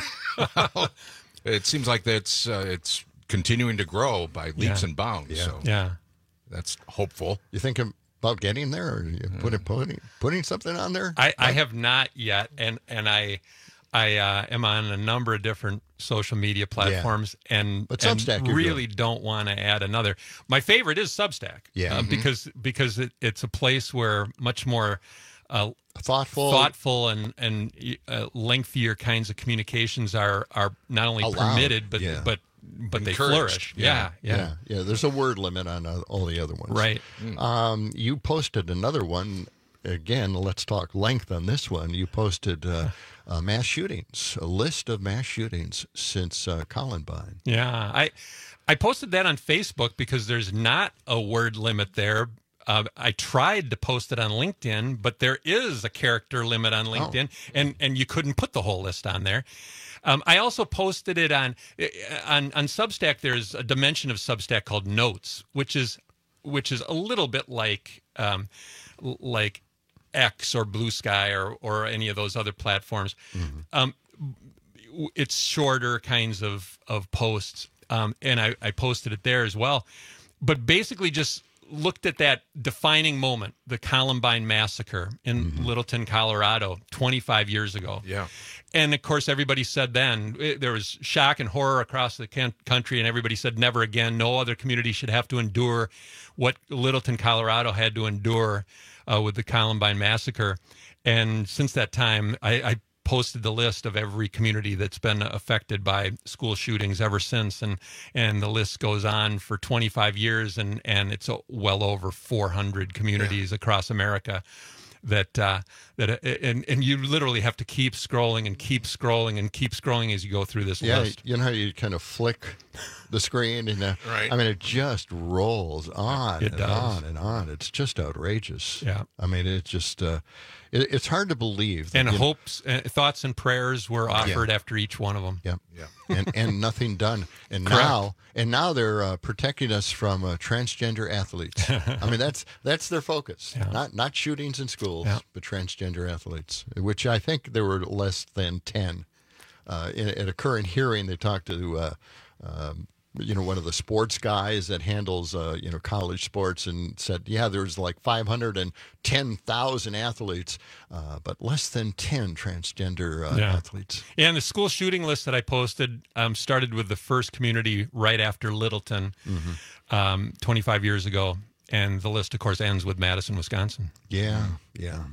It seems like that's uh, it's continuing to grow by leaps Yeah. and bounds. Yeah. So Yeah. that's hopeful. You think about getting there, or you putting, putting, putting something on there? I, I have not yet, and and I I uh, am on a number of different social media platforms, yeah. and, but and Substack, really don't want to add another. My favorite is Substack, yeah, uh, mm-hmm. because because it, it's a place where much more uh, thoughtful, thoughtful, and and uh, lengthier kinds of communications are are not only allowed. permitted, but yeah. but but they Encouraged. flourish. Yeah yeah, yeah, yeah. There's a word limit on uh, all the other ones, right? Mm. Um, you posted another one. Again, let's talk length on this one. You posted uh, uh, mass shootings, a list of mass shootings since uh, Columbine. Yeah, I I posted that on Facebook because there's not a word limit there. Uh, I tried to post it on LinkedIn, but there is a character limit on LinkedIn, oh. and and you couldn't put the whole list on there. Um, I also posted it on on on Substack. There's a dimension of Substack called Notes, which is which is a little bit like um, like. X or Blue Sky or or any of those other platforms. Mm-hmm. Um, it's shorter kinds of of posts, um, and I, I posted it there as well. But basically, just looked at that defining moment, the Columbine massacre in mm-hmm. Littleton, Colorado, twenty-five years ago. Yeah, and of course, everybody said then it, there was shock and horror across the can- country, and everybody said never again. No other community should have to endure what Littleton, Colorado, had to endure. Uh, with the Columbine massacre. And since that time, I, I posted the list of every community that's been affected by school shootings ever since. And and the list goes on for twenty-five years, and, and it's uh, well over four hundred communities yeah. across America. That uh, that uh, and and you literally have to keep scrolling and keep scrolling and keep scrolling as you go through this yeah, list. You know how you kind of flick the screen and uh, right. I mean it just rolls on it and does. on and on. It's just outrageous. Yeah, I mean it just uh, it, it's hard to believe. That, and you hopes, know, uh, thoughts, and prayers were offered yeah. after each one of them. Yep. Yeah, and and nothing done. And Correct. now and now they're uh, protecting us from uh, transgender athletes. I mean that's that's their focus. Yeah. Not not shootings in schools, yeah. but transgender athletes, which I think there were less than ten. Uh, in, in a current hearing, they talked to uh, um, you know one of the sports guys that handles uh, you know college sports, and said, yeah, there's like five hundred ten thousand athletes, uh, but less than ten transgender uh, yeah. athletes. Yeah, and the school shooting list that I posted um, started with the first community right after Littleton, mm-hmm. um, twenty-five years ago, and the list, of course, ends with Madison, Wisconsin. Yeah, yeah.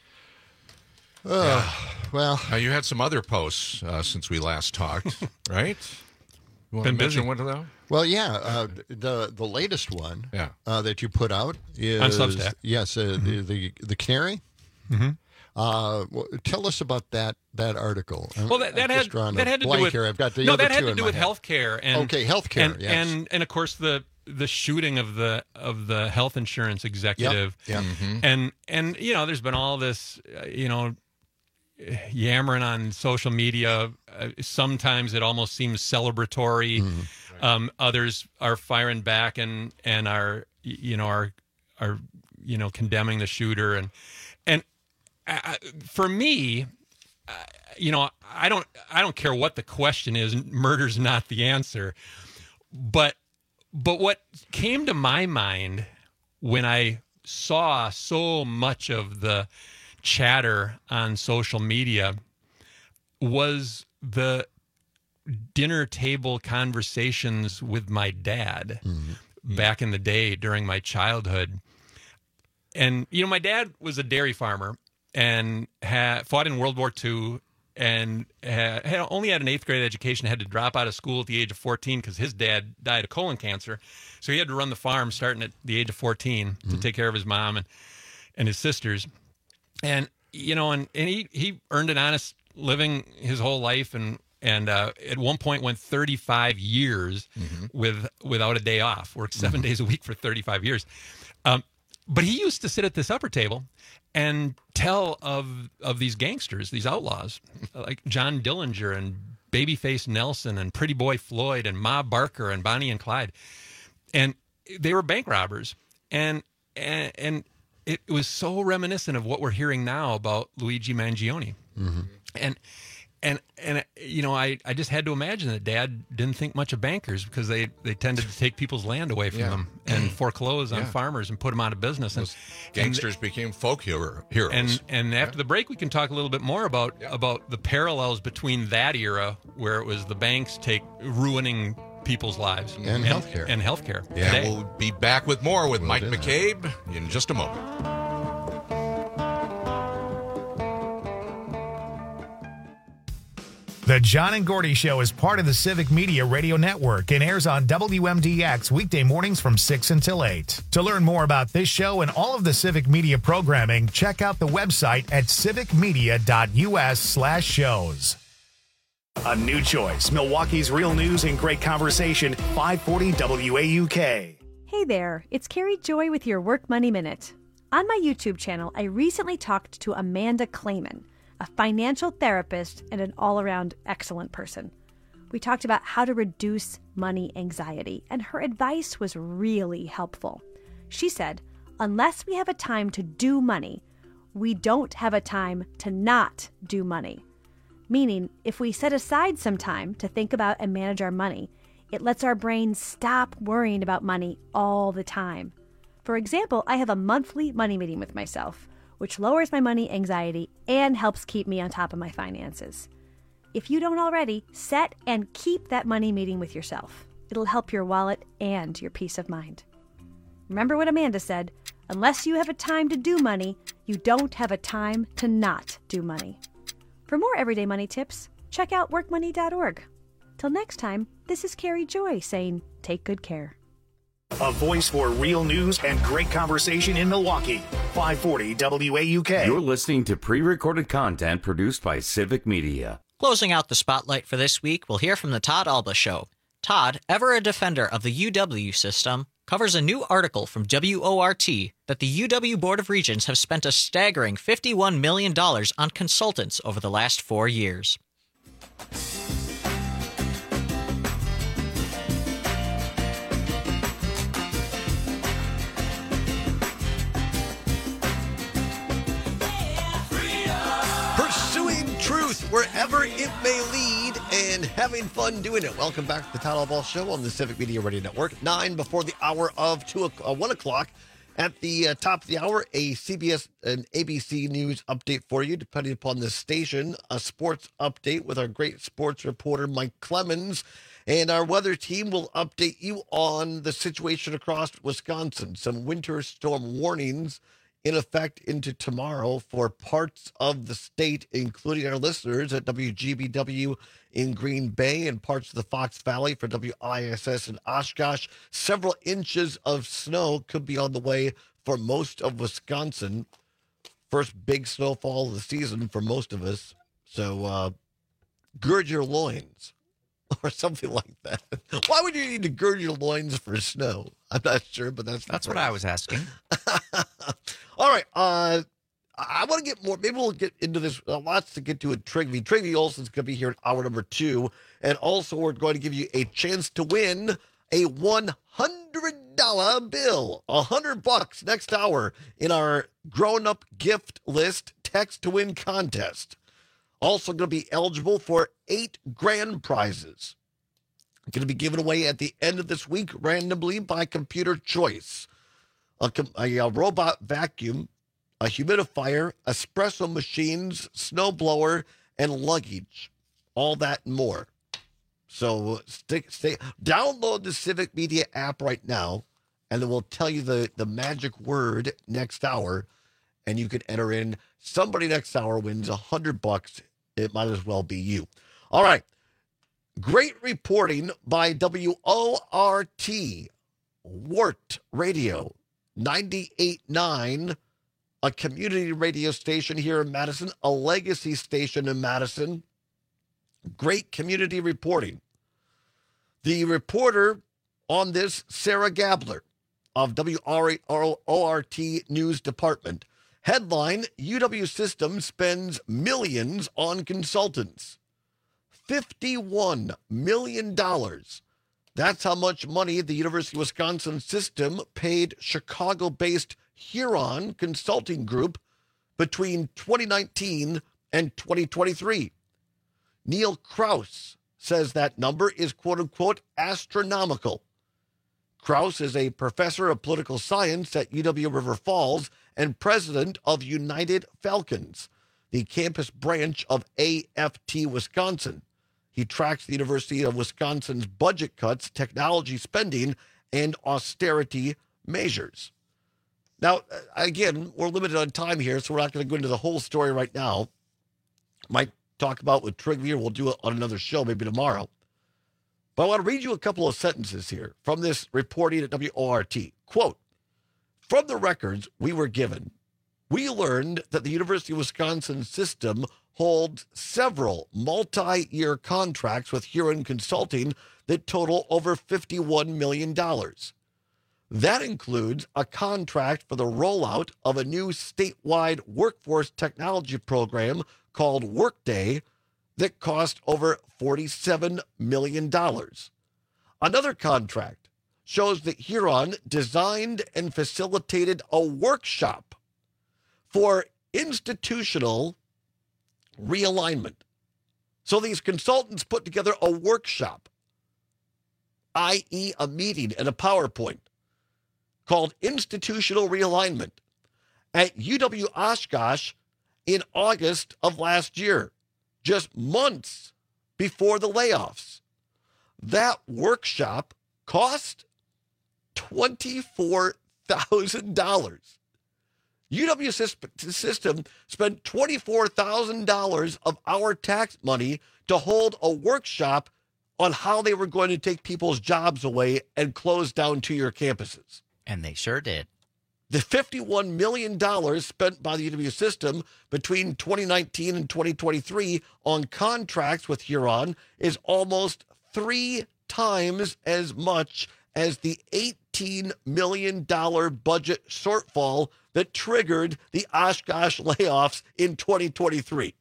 Oh, yeah. Well, uh, you had some other posts uh, since we last talked, right? You want Been to mention busy. one of them? Well, yeah. Uh, the the latest one yeah. uh, that you put out is on Substack. Yes, uh, mm-hmm. the, the the canary. Mm-hmm. Uh, well, tell us about that that article. Well, that, that had that had to do with here. I've got the no, other that had two to in do my with head. healthcare and okay, healthcare. and, yes. and and of course the the shooting of the of the health insurance executive. Yep. Yep. Mm-hmm. And and you know, there's been all this, uh, you know. yammering on social media. Uh, sometimes it almost seems celebratory. Mm-hmm. Right. Um, others are firing back and and are you know are are you know condemning the shooter and and uh, for me, uh, you know, I don't I don't care what the question is. Murder's not the answer, but but what came to my mind when I saw so much of the chatter on social media was the dinner table conversations with my dad mm-hmm. back in the day during my childhood. And, you know, my dad was a dairy farmer and had fought in World War Two and had, had only had an eighth grade education, had to drop out of school at the age of fourteen because his dad died of colon cancer. So he had to run the farm starting at the age of fourteen mm-hmm. to take care of his mom and, and his sisters. And, you know, and, and he, he earned an honest living his whole life and, and uh, at one point went thirty-five years mm-hmm. with without a day off, worked seven mm-hmm. days a week for thirty-five years. Um, but he used to sit at this upper table and tell of of these gangsters, these outlaws, like John Dillinger and Babyface Nelson and Pretty Boy Floyd and Ma Barker and Bonnie and Clyde. And they were bank robbers. And and, and it was so reminiscent of what we're hearing now about Luigi Mangione. Mm-hmm. And And, and you know, I, I just had to imagine that Dad didn't think much of bankers because they, they tended to take people's land away from Yeah. them and foreclose on Yeah. farmers and put them out of business. And Those gangsters and, became folk hero, heroes. And and after the break, we can talk a little bit more about about the parallels between that era, where it was the banks take ruining people's lives And healthcare. and healthcare. Yeah, today. we'll be back with more with Mike McCabe in just a moment. The John and Gordy Show is part of the Civic Media Radio Network and airs on W M D X weekday mornings from six until eight. To learn more about this show and all of the Civic Media programming, check out the website at civicmedia.us slash shows. A new choice. Milwaukee's real news and great conversation. five forty W A U K. Hey there, it's Carrie Joy with your Work Money Minute. On my YouTube channel, I recently talked to Amanda Clayman, a financial therapist and an all-around excellent person. We talked about how to reduce money anxiety, and her advice was really helpful. She said, unless we have a time to do money, we don't have a time to not do money. Meaning, if we set aside some time to think about and manage our money, it lets our brain stop worrying about money all the time. For example, I have a monthly money meeting with myself, which lowers my money anxiety and helps keep me on top of my finances. If you don't already, set and keep that money meeting with yourself. It'll help your wallet and your peace of mind. Remember what Amanda said, unless you have a time to do money, you don't have a time to not do money. For more everyday money tips, check out work money dot org. Till next time, this is Carrie Joy saying, take good care. A voice for real news and great conversation in Milwaukee. five forty W A U K. You're listening to pre-recorded content produced by Civic Media. Closing out the spotlight for this week, we'll hear from the Todd Alba Show. Todd, ever a defender of the U W system, covers a new article from W O R T that the U W Board of Regents have spent a staggering fifty-one million dollars on consultants over the last four years. Pursuing truth wherever it may lead and having fun doing it. Welcome back to the Todd Ball Show on the Civic Media Radio Network. Nine before the hour of two, uh, one o'clock. At the uh, top of the hour, a C B S and A B C News update for you, depending upon the station. A sports update with our great sports reporter, Mike Clemens. And our weather team will update you on the situation across Wisconsin. Some winter storm warnings in effect into tomorrow for parts of the state, including our listeners at W G B W in Green Bay and parts of the Fox Valley for W I S S in Oshkosh. Several inches of snow could be on the way for most of Wisconsin. First big snowfall of the season for most of us. So uh, gird your loins or something like that. Why would you need to gird your loins for snow? I'm not sure, but that's That's what I was asking. All right. Uh, I want to get more. Maybe we'll get into this. Uh, lots to get to at Trigby. Trigby Olson's going to be here in hour number two. And also, we're going to give you a chance to win a one hundred dollar bill. one hundred bucks next hour in our grown-up gift list text to win contest. Also going to be eligible for eight grand prizes. Going to be given away at the end of this week randomly by computer choice. A, a, a robot vacuum, a humidifier, espresso machines, snowblower, and luggage. All that and more. So stick, stay, download the Civic Media app right now, and then we'll tell you the, the magic word next hour, and you can enter in. Somebody next hour wins a hundred bucks. It might as well be you. All right. Great reporting by W O R T, Wart Radio. ninety-eight point nine, a community radio station here in Madison, a legacy station in Madison. Great community reporting. The reporter on this, Sarah Gabler of W O R T News Department. Headline, U W System spends millions on consultants. fifty-one million dollars. That's how much money the University of Wisconsin system paid Chicago-based Huron Consulting Group between twenty nineteen and twenty twenty-three. Neil Krause says that number is quote-unquote astronomical. Krause is a professor of political science at U W River Falls and president of United Falcons, the campus branch of A F T Wisconsin. He tracks the University of Wisconsin's budget cuts, technology spending, and austerity measures. Now, again, we're limited on time here, so we're not going to go into the whole story right now. Might talk about with Trigvier. We'll do it on another show, maybe tomorrow. But I want to read you a couple of sentences here from this reporting at W O R T. Quote, from the records we were given, we learned that the University of Wisconsin system holds several multi-year contracts with Huron Consulting that total over fifty-one million dollars. That includes a contract for the rollout of a new statewide workforce technology program called Workday that cost over forty-seven million dollars. Another contract shows that Huron designed and facilitated a workshop for institutional realignment. So these consultants put together a workshop, that is a meeting and a PowerPoint, called Institutional Realignment at U W Oshkosh in August of last year, just months before the layoffs. That workshop cost twenty-four thousand dollars. U W system spent twenty-four thousand dollars of our tax money to hold a workshop on how they were going to take people's jobs away and close down two-year campuses. And they sure did. The fifty-one million dollars spent by the U W system between twenty nineteen and twenty twenty-three on contracts with Huron is almost three times as much as the eighteen million dollars budget shortfall that triggered the Oshkosh layoffs in twenty twenty-three.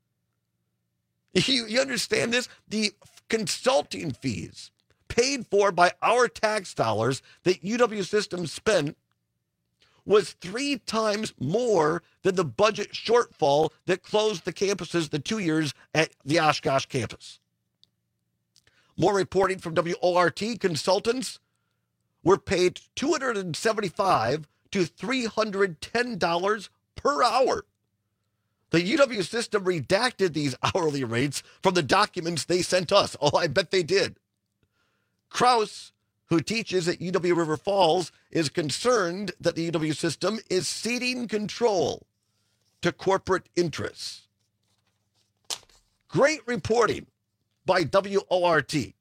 You, you understand this? The consulting fees paid for by our tax dollars that U W system spent was three times more than the budget shortfall that closed the campuses the two years at the Oshkosh campus. More reporting from W O R T. Consultants were paid two hundred seventy-five to three hundred ten dollars per hour. The U W system redacted these hourly rates from the documents they sent us. Oh, I bet they did. Krause, who teaches at U W River Falls, is concerned that the U W system is ceding control to corporate interests. Great reporting by W O R T.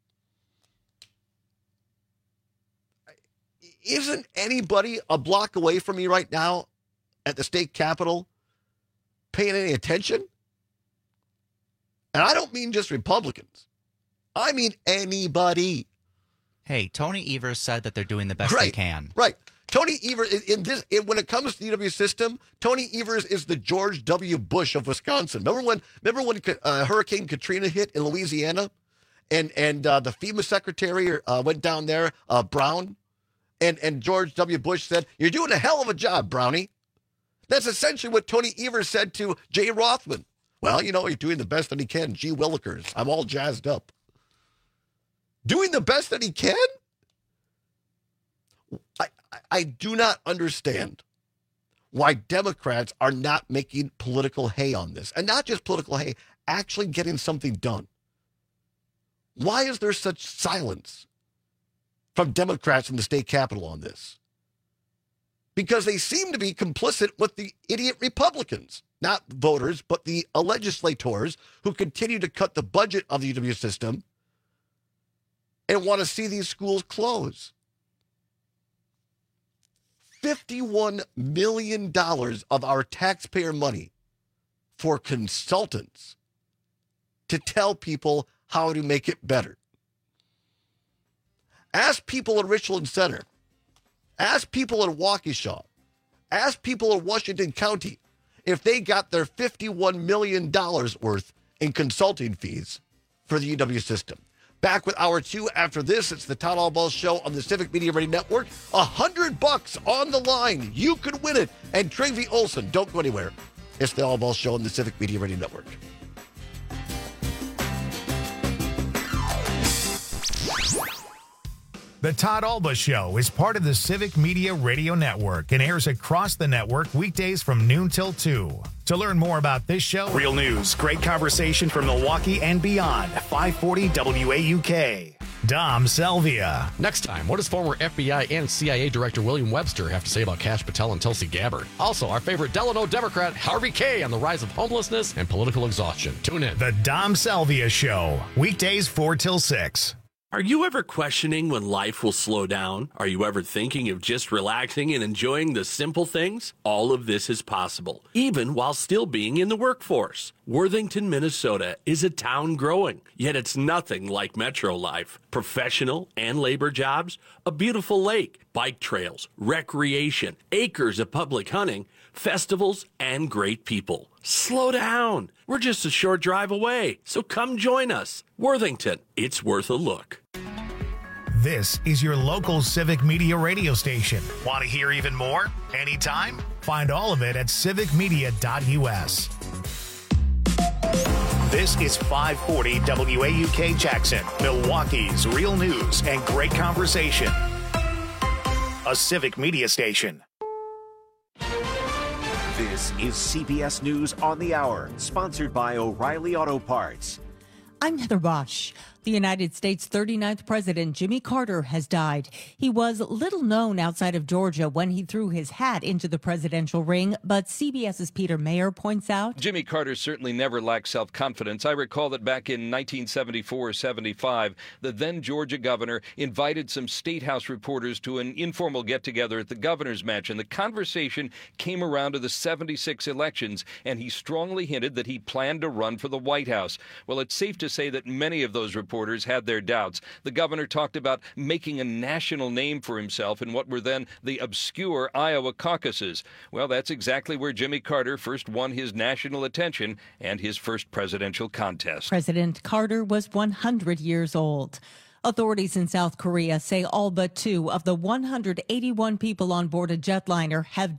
Isn't anybody a block away from me right now at the state capitol paying any attention? And I don't mean just Republicans. I mean anybody. Hey, Tony Evers said that they're doing the best right, they can. Right. Tony Evers, in this, in, when it comes to the U W system, Tony Evers is the George W. Bush of Wisconsin. Remember when Remember when uh, Hurricane Katrina hit in Louisiana? And and uh, the FEMA secretary uh, went down there, uh, Brown, and, and George W. Bush said, "You're doing a hell of a job, Brownie." That's essentially what Tony Evers said to Jay Rothman. Well, you know, he's doing the best that he can. Gee Willikers, I'm all jazzed up. Doing the best that he can? I, I, I do not understand why Democrats are not making political hay on this. And not just political hay, actually getting something done. Why is there such silence from Democrats in the state capitol on this? Because they seem to be complicit with the idiot Republicans, not voters, but the uh, legislators who continue to cut the budget of the U W system and want to see these schools close. fifty-one million dollars of our taxpayer money for consultants to tell people how to make it better. Ask people in Richland Center. Ask people in Waukesha. Ask people in Washington County if they got their fifty-one million dollars worth in consulting fees for the U W system. Back with hour two after this. It's the Town Hall Ball Show on the Civic Media Radio Network. A hundred bucks on the line. You could win it. And Trevy Olson, don't go anywhere. It's the All Ball Show on the Civic Media Radio Network. The Todd Alba Show is part of the Civic Media Radio Network and airs across the network weekdays from noon till two. To learn more about this show, Real news, great conversation from Milwaukee and beyond. five forty W A U K. Dom Selvia. Next time, what does former F B I and C I A Director William Webster have to say about Kash Patel and Tulsi Gabbard? Also, our favorite Delano Democrat, Harvey Kaye, on the rise of homelessness and political exhaustion. Tune in. The Dom Selvia Show, weekdays four till six. Are you ever questioning when life will slow down? Are you ever thinking of just relaxing and enjoying the simple things? All of this is possible, even while still being in the workforce. Worthington, Minnesota is a town growing, yet it's nothing like metro life. Professional and labor jobs, a beautiful lake, bike trails, recreation, acres of public hunting, festivals, and great people. Slow down. We're just a short drive away, so come join us. Worthington, it's worth a look. This is your local Civic Media radio station. Want to hear even more? Anytime? Find all of it at civic media dot U S. This is five forty W A U K Jackson, Milwaukee's real news and great conversation. A Civic Media station. This is C B S News on the Hour, sponsored by O'Reilly Auto Parts. I'm Heather Bosch. The United States' thirty-ninth president, Jimmy Carter, has died. He was little known outside of Georgia when he threw his hat into the presidential ring, but CBS's Peter Mayer points out Jimmy Carter certainly never lacked self-confidence. I recall that back in nineteen seventy-four or seventy-five, the then Georgia governor invited some State House reporters to an informal get-together at the governor's mansion. The conversation came around to the seventy-six elections, and he strongly hinted that he planned to run for the White House. Well, it's safe to say that many of those reporters had their doubts. The governor talked about making a national name for himself in what were then the obscure Iowa caucuses. Well, that's exactly where Jimmy Carter first won his national attention and his first presidential contest. President Carter was one hundred years old. Authorities in South Korea say all but two of the one hundred eighty-one people on board a jetliner have